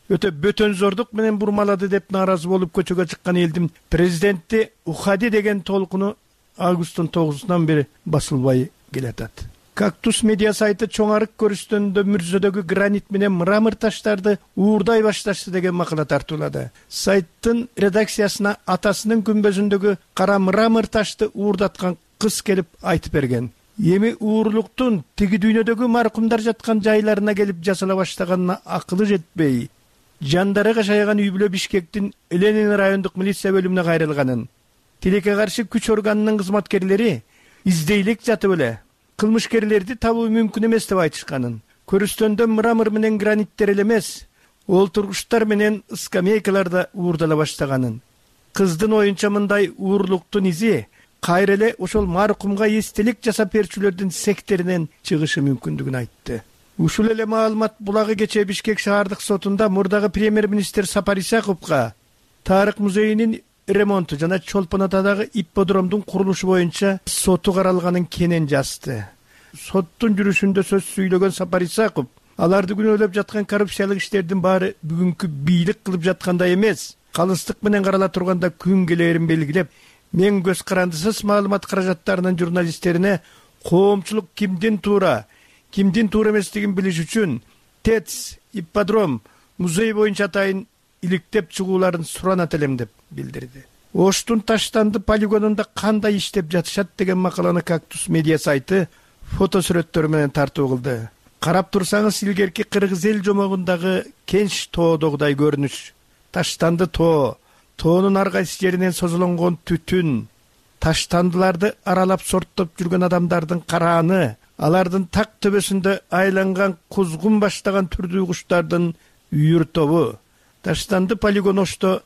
өтө бөтөнзордук менен бурмалады деп нааразы болуп көчөгө чыккан элдин президенти Ухади деген толкуну августтун 9-унан бери басылбай келатат. Кактус медиа сайты чоң арык көрүстөнүндө Мүрзөдөгү гранит менен мрамор таштарды уурдай башташты деген макала тартуулады. Сайттын редакциясына атасынын күмбөзүндөгү кара мрамор ташты уурдаткан кыз келип айтып берген. Эми уурлуктун тиги дүйнөдөгү маркумдар жаткан жайларына келип жасала баштаганына акылы жетпей, жандары кашайган үй бүлө Бишкектин Ленин райондук милиция бөлүмүнө кайрылганын, тилекке каршы күч органынын кызматкерлери издейлик жатып эле кылмышкерлерди табуу мүмкүн эмес деп айтышканын, көрүстөндө мрамор менен граниттер эле эмес, олтургучтар менен скамейкаларда уурдала баштаганын, кыздын оюнча мындай уурлуктун изи кайра эле ошол маркумга эстелик жасап берүүчүлөрдүн сектеринен чыгышы мүмкүндүгүн айтты. Ушул эле маалымат булагы кечээ Бишкек шаардык сотунда мурдагы премьер-министр Сапар Исаковго Тарых музейинин ремонту жана Чолпон Атадагы ипподромдун курулушу боюнча соту каралганын кенен жазды. Соттун жүрүшүндө сөз сүйлөгөн Сапар Исаков аларды күнөөлөп жаткан коррупциялык иштердин баары бүгүнкү бийлик кылып жаткандай эмес, калыстык менен карала турганда күн келээрин белгилеп, мен көз карандысыз маалымат каражаттарынын журналисттерине коомчулук кимдин туура эместигин билиш үчүн ТЭЦ, ипподром, музей боюнча атайын иликтеп чыгууларын суранат элем деп билдирди. Оштун Таштанды полигонунда кандай иштеп жатышат деген макаланы Кактус медиа сайты фотосүрөттөрү менен тартуу кылды. Карап турсаңыз, илгерки кыргыз эл жомогундагы Кенч тоодогудай көрүнүш. Таштанды тоо, тоонун ар кайсы жеринен созулонгон түтүн, таштандыларды аралап сорттоп жүргөн адамдардын карааны, алардын так төбөсүндө айланган кузгун баштаган түрдүү куштардын үйүр тобу. Таштанды полигон Ошто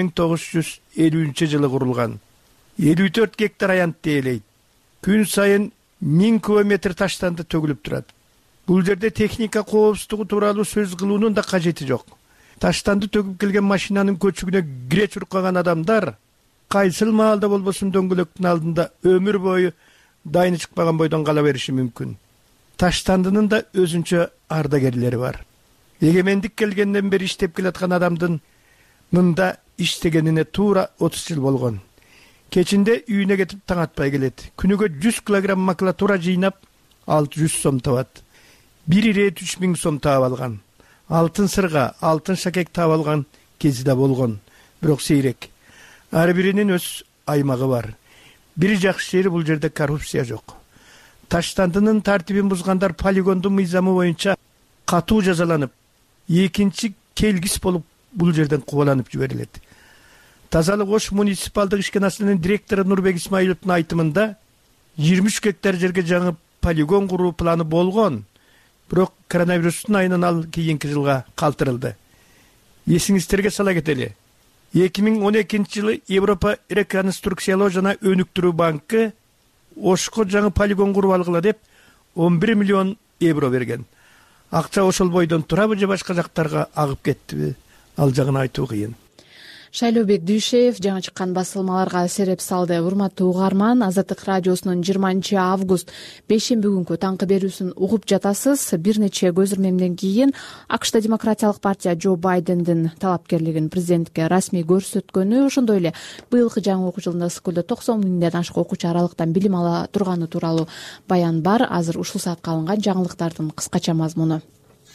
1950-жылы курулган. 54 гектар аянт ээлейт. Күн сайын 1000 километр таштанды төгүлүп турат. Бул жерде техника коопсуздугу тууралуу сөз кылуунун да кажети жок. Таштанды төгүп келген машинанын көчүгүнө кире чуркаган адамдар кайсыл маалда болбосун дөңгөлөктүн алдында өмүр бою дайыны чыкпаган бойдон кала бериши мүмкүн. Таштандынын да өзүнчө ардагерлери бар. Эгемендик келгенден бери иштеп келаткан адамдын мында иштегенине туура 30 жыл болгон. Кечинде үйүнө кетип таң атпай келет. Күнүгө 100 килограмм макулатура жыйнап 600 сом табат. Бир ирет 3000 сом таап алган. Алтын сырга, алтын шакек таап алган кези да болгон, бирок сейрек. Ар биринин өз аймагы бар. Бир жакшы жери бул жерде коррупция жок. Таштандынын тартибин бузгандар полигондун мыйзамы боюнча катуу жазаланып, экинчи келгис болуп бул жерден кубаланып жиберилет. Тазалык Ош муниципалдык ишканасынын директору Нурбек Исмаиловдун айтымында 23 гектар жерге жаңы полигон куруу планы болгон, бирок коронавирустун айынан ал кийинки жылга калтырылды. Эсиңиздерге сала кетели. 2012-жылы Европа реконструкциялоо жана өнүктүрүү банкы Ошко жаңы полигон куруп алгыла деп 11 миллион евро берген. Акча ошол бойдон турабы же башка жактарга агып кеттиби? Ал жагын айтуу кыйын. Шайлообек Дүйшеев жаңы чыккан басылмаларга сереп салды. Урматтуу угарман, Азаттык радиосунун 20 август бейшемби күнкү таңкы берүүсүн угуп жатасыз. Бир нече көзүрмемден кийин АКШда Демократиялык партия Джо Байдендин талапкерлигин президентке расмий көрсөткөнү, ошондой эле быйылкы жаңы окуу жылында ысыкөлдө 90 миңден ашык окуучу аралыктан билим ала турганы тууралуу баян бар. Азыр ушул саатка алынган жаңылыктардын кыскача мазмуну.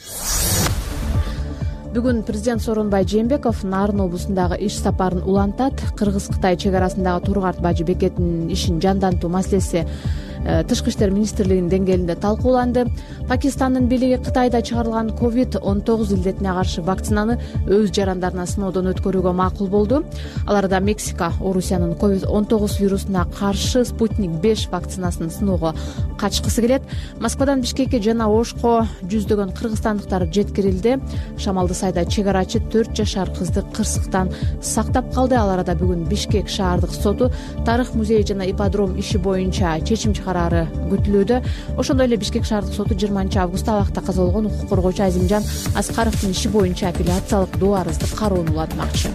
Бүгүн президент Сооронбай Жээнбеков Нарын облусундагы иш сапарын улантат. Кыргыз-Кытай чек арасындагы Тургат Бажы бекетинин ишин жандантуу маселеси Тышкы иштер министрлигинин деңгээлинде талкууланды. Пакистандын бийлиги Кытайда чыгарылган COVID-19 илдетине каршы вакцинаны өз жарандарына сыноодон өткөрүүгө макул болду. Аларда Мексика Орусиянын COVID-19 вирусуна каршы Спутник 5 вакцинасын сыноого качкысы келет. Москвадан Бишкекке жана Ошко жүздөгөн кыргызстандыктар жеткирилди. Шамалды сайда чек арачы 4 жашар кызды кырсыктан сактап калды. Ал арада бүгүн Бишкек шаардык соту Тарых музей жана ипподром иши боюнча чечим карары күтүлүүдө. Ошондой эле Бишкек шаардык соту 20 августта абакта каза болгон укук коргоочу Азимжан Аскаровдун иши боюнча апелляциялык доо арызды кароону улантмакчы.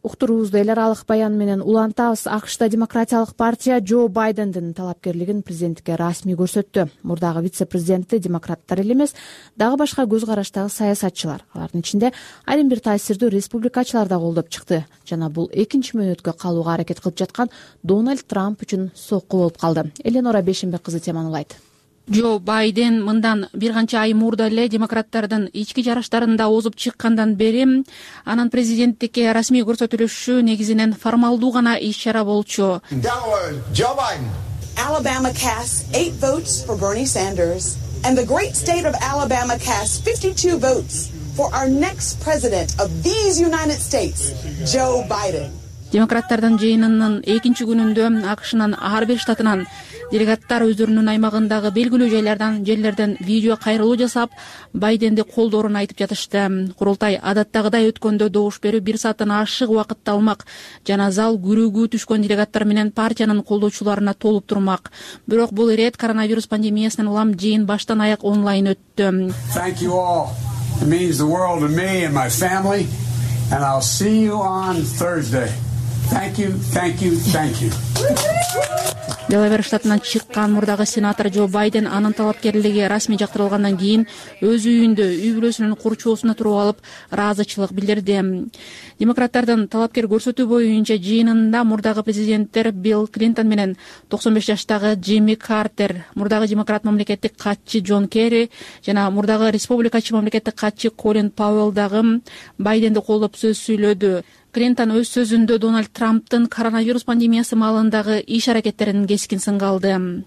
Уктуруубузду эл аралык баян менен улантабыз. АКШда Демократиялык партия Джо Байдендин талапкерлигин президенттикке расмий көрсөттү. Мурдагы вице-президенти демократтар эле эмес, дагы башка көз караштагы саясатчылар, алардын ичинде айрым бир таасирдүү республикачылар да колдоп чыкты. Жана бул экинчи мөөнөткө калууга аракет кылып жаткан Дональд Трамп үчүн сокку болуп калды. Эленора Бешенбек кызы теманы улайт. Джо Байден мындан бир канча ай мурда эле демократтардын ички жарыштарында озуп чыккандан бери анын президенттикке расмий көрсөтүлүшү негизинен формалдуу гана иш-чара болчу. Joe Biden. Alabama cast 8 votes for Bernie Sanders, and the great state of Alabama cast 52 votes for our next president of these United States, Joe Biden. Демократтардын жыйынынын экинчи күнүндө АКШнын ар бир штатынан делегаттар өздөрүнүн аймагындагы белгилүү жерлерден видео кайрылуу жасап, Байденди колдоорун айтып жатышты. Курултай адаттагыдай өткөндө добуш берүү 1 сааттан ашык убакытты алмак жана зал күрөөгө түшкөн делегаттар менен партиянын колдоочуларына толуп турмак. Бирок бул ирет коронавирус пандемиясынан улам жыйын баштан аяк онлайн өттү. Thank you all. It means the world to me and my family, and I'll see you on Thursday. Thank you, thank you, thank you. Делавер штатынан чыккан мурдагы сенатор Джо Байден анын талапкерлиги расмий жактырылгандан кийин өз үйүндө үй бүлөсүнүн курчоосуна туруп алып ыраазычылык билдирди. Демократтардын талапкер көрсөтүү боюнча жыйынында мурдагы президенттер Билл Клинтон менен 95 жаштагы Джимми Картер, мурдагы демократ мамлекеттик катчы Джон Керри жана мурдагы республикачы мамлекеттик катчы Колин Пауэлл дагы Байденди колдоп сөз сүйлөдү. Клинтон өз сөзүндө Дональд Трамптын коронавирус пандемиясы маалындагы иш аракеттерин кескин сынга алды.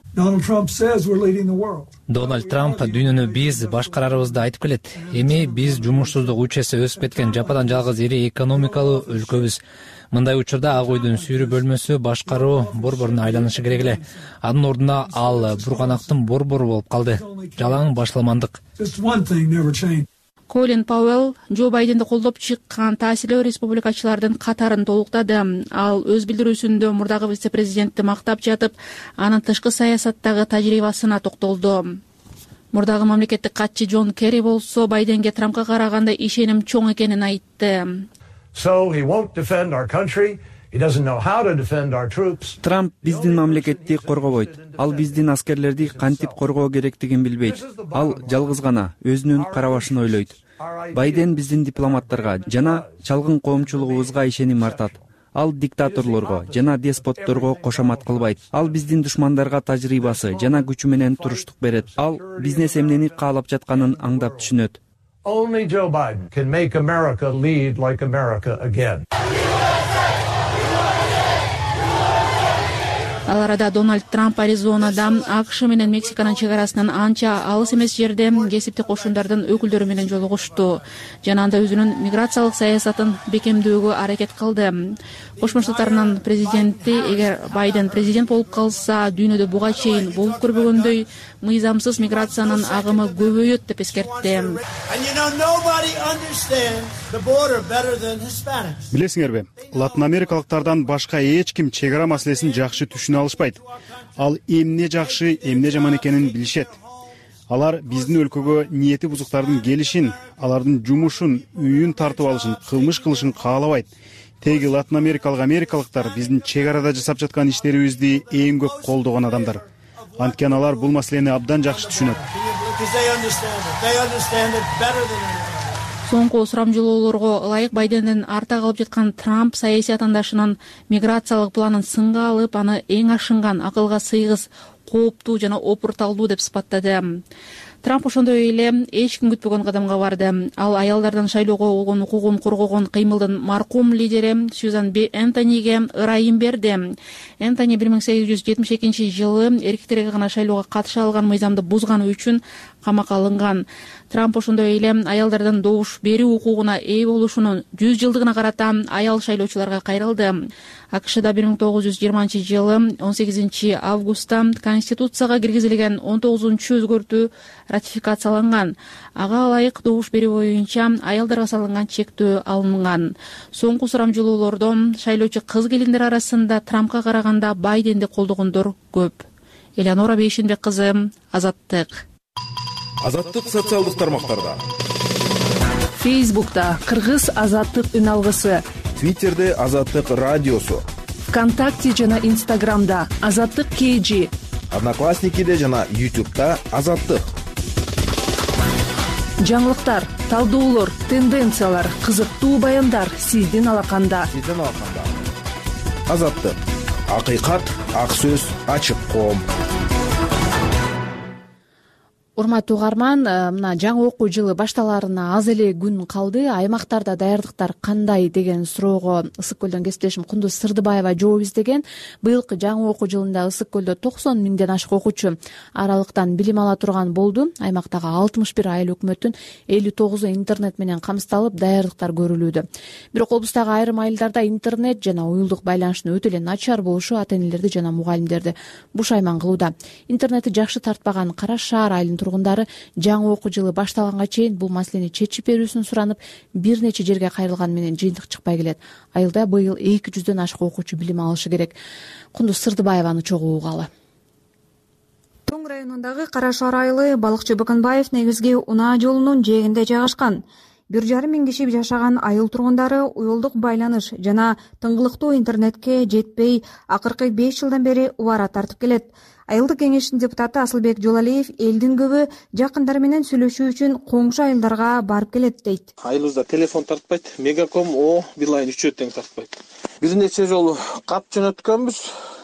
Дональд Трамп дүйнөнү биз башкарарыбызды айтып келет. Эми биз жумушсуздук учасы өсүп кеткен жападан жалгыз ири экономикалуу өлкөбүз. Мындай учурда ак үйдүн сүйрүү бөлмөсү башкаруу борборуна айланышы керек эле. Анын ордуна ал бурганактын борбору болуп калды. Жалаң башламандык. Колин Пауэлл Джо Байденди колдоп чыккан таасирлүү республикачылардын катарын толуктады. Ал өз билдирүүсүндө мурдагы вице-президентти мактап жатып, анын тышкы саясаттагы тажрыйбасына токтолду. Мурдагы мамлекеттик катчы Джон Керри болсо Байденге Трампка караганда ишеним чоң экенин айтты. Трамп биздин мамлекетти коргобойт. Ал биздин аскерлерди кантип коргоо керектигин билбейт. Ал жалгыз гана өзүнүн карабашын ойлойт. Байден биздин дипломаттарга жана чалгын коомчулугубузга ишеним артат. Ал диктаторлорго жана деспотторго кошомат кылбайт. Ал биздин душмандарга тажрыйбасы жана күчү менен туруштук берет. Ал бизнес эмнени каалап жатканын аңдап түшүнөт. Only Joe Biden can make America lead like America again. Ал арада Дональд Трамп Аризонада АКШ менен Мексиканын чек арасынан анча алыс эмес жерде кесиптик кошундардын өкүлдөрү менен жолугушту. Жана анда өзүнүн миграциялык саясатын бекемдөөгө аракет кылды. Кошмо Штаттарынын президенти эгер Байден президент болуп калса, дүйнөдө буга чейин болуп көрбөгөндөй мыйзамсыз миграциянын агымы көбөйөт деп эскертти. Билесиңерби, Латын Америкалыктардан башка эч ким чек ара маселесин жакшы түшүнө алышпайт. Ал эмне жакшы, эмне жаман экенин билишет. Алар биздин өлкөгө ниети бузуктардын келишин, алардын жумушун, үйүн тартып алышын, кылмыш кылышын каалабайт. Теги Латын америкалыктар биздин чек арада жасап жаткан иштерибизди эң көп колдогон адамдар. Анткени алар бул маселени абдан жакшы түшүнөт. Соңку сурамжылоолорго ылайык Байдендин арта калып жаткан Трамп саясий атаандашынын миграциялык планын сынга алып, аны эң ашынган, акылга сыйгыс, кооптуу жана опурталдуу деп сыпаттады. Трамп ошондой эле эч ким күтпөгөн кадамга барды. Ал аялдардан шайлоого болгон укугун коргогон кыймылдын маркум лидери Сьюзан Б. Энтониге ырайым берди. Энтони 1872-жылы эркектерге гана шайлоого катыша алган мыйзамды бузганы үчүн камакка алынган. Трамп ошондой эле аялдардын добуш берүү укугуна ээ болушунун 100 жылдыгына карата аял шайлоочуларга кайрылды. АКШда 1920-жылы 18 августта Конституцияга киргизилген 19-өзгөртүү ратификацияланган. Ага ылайык добуш берүү боюнча аялдарга салынган чектөө алынган. Соңку сурамжылоолордо шайлоочу кыз келиндер арасында Трампка караганда Байденди колдогондор көп. Эленора Бейшенбек кызы, Азаттык. Азаттык социалдык тармактарда. Фейсбукта Кыргыз Азаттык үн алгысы, Twitterде Азаттык радиосу, ВКонтакте жана Инстаграмда Азаттык KG, Одноклассникиде жана YouTube'да Азаттык. Жаңылыктар, талдоолор, тенденциялар, кызыктуу баяндар сиздин алаканда. Азаттык. Акыйкат, ак сөз, ачык коом. Урматтуу угарман, мына жаңы окуу жылы башталарына аз эле күн калды. Аймактарда даярдыктар кандай деген суроого Ысык көлдөн кесиптешим Кундуз Сырдыбаева жооп издеген. Быйылкы жаңы окуу жылында Ысык көлдө 90 миңден ашык окуучу аралыктан билим ала турган болду. Аймактагы 61 айыл өкмөттүн 59 интернет менен камсыздалып, даярдыктар көрүлүүдө. Бирок облустагы айрым айылдарда интернет жана уюлдук байланыштын өтө эле начар болушу ата-энелерди жана мугалимдерди бушайман кылууда. Интернетти жакшы тартпаган Кара Шаар айылынын тургундары жаңы окуу жылы башталганга чейин бул маселени чечип берүүсүн суранып, бир нече жерге кайрылган менен жыйынтык чыкпай келет. Айылда быйыл 200дөн ашык окуучу билим алышы керек. Кундуз Сырдыбаеваны чогуу угалы. Тоң районундагы Кара Шаар айылы Балыкчы Бөкөнбаев негизги унаа жолунун жээгинде жайгашкан. 1,5 миң киши жашаган айыл тургундары уюлдук байланыш жана тыңгылыктуу интернетке жетпей, акыркы 5 жылдан бери убара тартып келет. Айылдык кеңештин депутаты Асылбек Жолалиев элдин көбү жакындары менен сүйлөшүү үчүн коңшу айылдарга барып келет дейт. Айылыбызда телефон тартпайт, Мегаком, Билайн үчөө тең тартпайт. Бир нече жолу кат жөнөткөнбүз.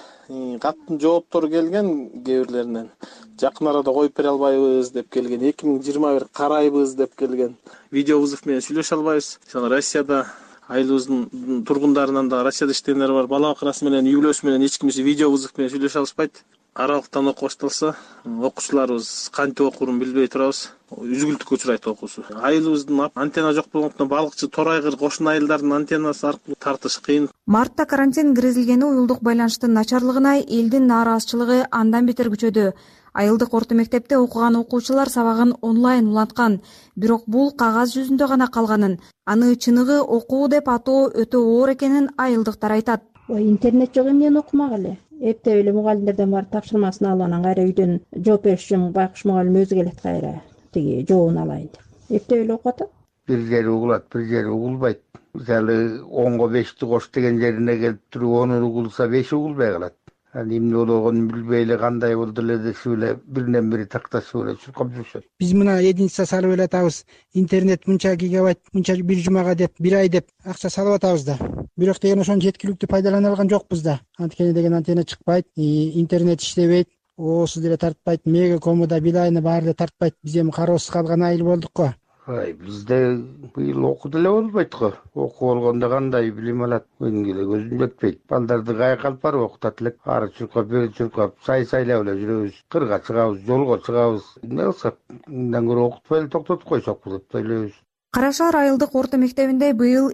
Каттын жооптору келген кээ бирлеринен. Жакын арада коюп бере албайбыз деп келген. 2021 карайбыз деп келген. Видео вызов менен сүйлөшө албайбыз. Жана Россияда айылыбыздын тургундарынан да Россияда иштегендер бар. Бала бакырасы менен, үй бүлөсү менен эч кимиси видео вызов менен сүйлөшө алышпайт. Аралыктан окуу башталса, окуучуларыбыз кантип окуурун билбей турабыз. Үзгүлтүккө учурайт окуусу. Айылыбыздын антенна жок болгондуктан балыкчы Торайгыр кошуна айылдардын антеннасы аркылуу тартыш кыйын. Мартта карантин киргизилгени уюлдук байланыштын начарлыгына элдин нааразычылыгы андан бетер күчөдү. Айылдык орто мектепте окуган окуучулар сабагын онлайн уланткан. Бирок бул кагаз жүзүндө гана калганын, аны чыныгы окуу деп атоо өтө оор экенин айылдыктар айтат. Интернет жок эмнени окумак эле. Эптеп эле мугалимдерден барып тапшырмасын алып, анан кайра үйдөн жооп бериш үчүн байкуш мугалим өзү келет кайра. Тиги жообун алайын деп. Эптеп эле окуп атат. Бир жери угулат, бир жери угулбайт. Мисалы 10го 5ти кош деген жерине келип туруп 10 угулса 5 угулбай калат. Эмне болгонун билбей эле кандай болду эле дешип эле биринен бири такташып эле чуркап жүрүшөт. Биз мына единица салып эле атабыз. Интернет мынча гигабайт, мынча бир жумага деп, бир ай деп акча салып атабыз да. Бирок деген ошону жеткиликтүү пайдалана алган жокпуз да. Анткени деген антенна чыкпайт, интернет иштебейт, оосу деле тартпайт, Мегакому да Билайны баары да тартпайт. Биз эми кароосуз калган айыл болдук го. Бизде быйыл окуу деле болбойт го. Окуу болгондо кандай билим алат? Өңгүлө көзүм жетпейт. Балдарды каяка алып барып окутат элек. Ары чуркап, бери чуркап, сайлап эле жүрөбүз. Кырга чыгабыз, жолго чыгабыз. Эмне кылсак, мындан көрө окутпай эле токтотуп койсокпу деп ойлойбуз. Кара Шаар айылдык орто мектебинде быйыл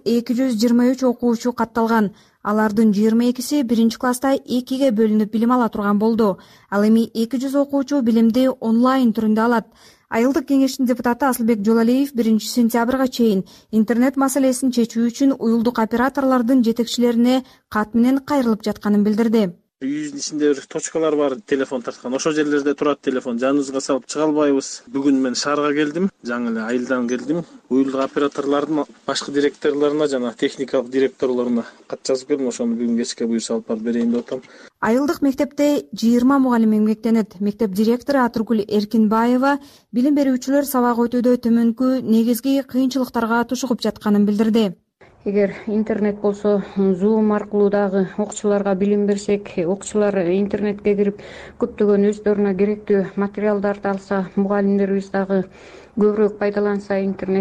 223 окуучу катталган. Алардын 22си 1-класста 2ге бөлүнүп билим ала турган болду. Ал эми 200 окуучу билимди онлайн түрүндө алат. Айылдык кеңештин депутаты Асылбек Жолалиев 1-сентябрга чейин интернет маселесин чечүү үчүн уюлдук операторлордун жетекчилерине кат менен кайрылып жатканын билдирди. Үйүбүздүн ичинде бир точкалар бар, телефон тарткан. Ошол жерлерде турат телефон. Жаныбызга салып чыга албайбыз. Бүгүн мен шаарга келдим, жаңы эле айылдан келдим. Уюлдук операторлордун башкы директорлоруна жана техникалык директорлоруна кат жазып келдим. Ошону бүгүн кечке буюрса алып барып берейин деп атам. Айылдык мектепте 20 мугалим эмгектенет. Мектеп директору Атыргүл Эркинбаева билим берүүчүлөр сабак өтүүдө төмөнкү негизги кыйынчылыктарга тушугуп жатканын билдирди. Эгер интернет болсо, Zoom аркылуу дагы окуучуларга билим берсек, окуучулар интернетке кирип көптөгөн өздөрүнө керектүү материалдарды алса, мугалимдерибиз дагы көбүрөөк пайдаланса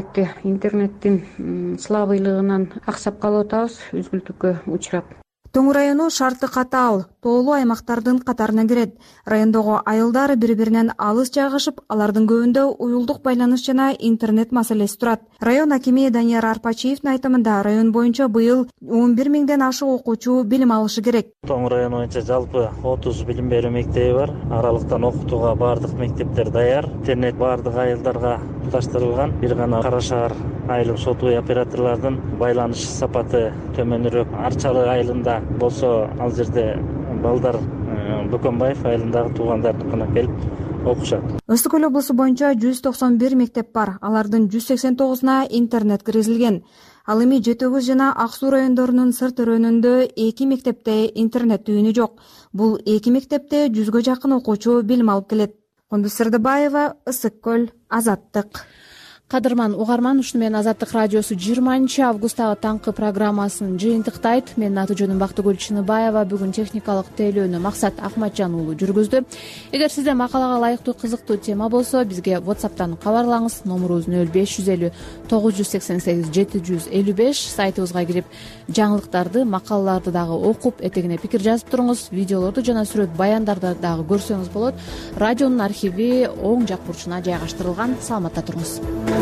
интернеттин слабыйлыгынан аксап калып атабыз, үзгүлтүккө учурап. Тоң району шарты катаал, тоолуу аймактардын катарына кирет. Райондогу айылдар бири-биринен алыс жайгашып, алардын көбүндө уюлдук байланыш жана интернет маселеси турат. Район акими Данияр Арпачиевдин айтымында район боюнча быйыл 11 миңден ашык окуучу билим алышы керек. Тоң району боюнча жалпы 30 билим берүү мектеби бар. Аралыктан окутууга бардык мектептер даяр. Интернет бардык айылдарга туташтырылган. Бир гана Кара Шаар айылым сотуй операторлордун байланыш сапаты төмөнүрөөк. Арчалы айылында болсо ал жерде балдар Бөкөнбаев айылындагы туугандарыныкына келип окушат. Ысык көл облусу боюнча 191 мектеп бар. Алардын 189уна интернет киргизилген. ал эми Жети Өгүз жана Ак Суу райондорунун сырт өрөөнүндө 2 мектепте интернет түйүнү жок. Бул 2 мектепте 100гө жакын окуучу билим алып келет. Кундуз Сырдыбаева, Ысык көл, Азаттык. Кадырман угарман, ушуну менен Азаттык радиосу 20 августтагы таңкы программасын жыйынтыктайт. Менин аты жөнүм Бактыгүл Чыныбаева. Бүгүн техникалык тейлөөнү Максат Акматжан уулу жүргүздү. Эгер сизде макалага ылайыктуу кызыктуу тема болсо, бизге WhatsApp'тан кабарлаңыз. Номурубуз 0550 988 755. Сайтыбызга кирип, жаңылыктарды, макалаларды дагы окуп, этегине пикир жазып туруңуз. Видеолорду жана сүрөт баяндарды дагы көрсөңүз болот. Радионун архиви оң жак бурчуна жайгаштырылган. Саламатта туруңуз.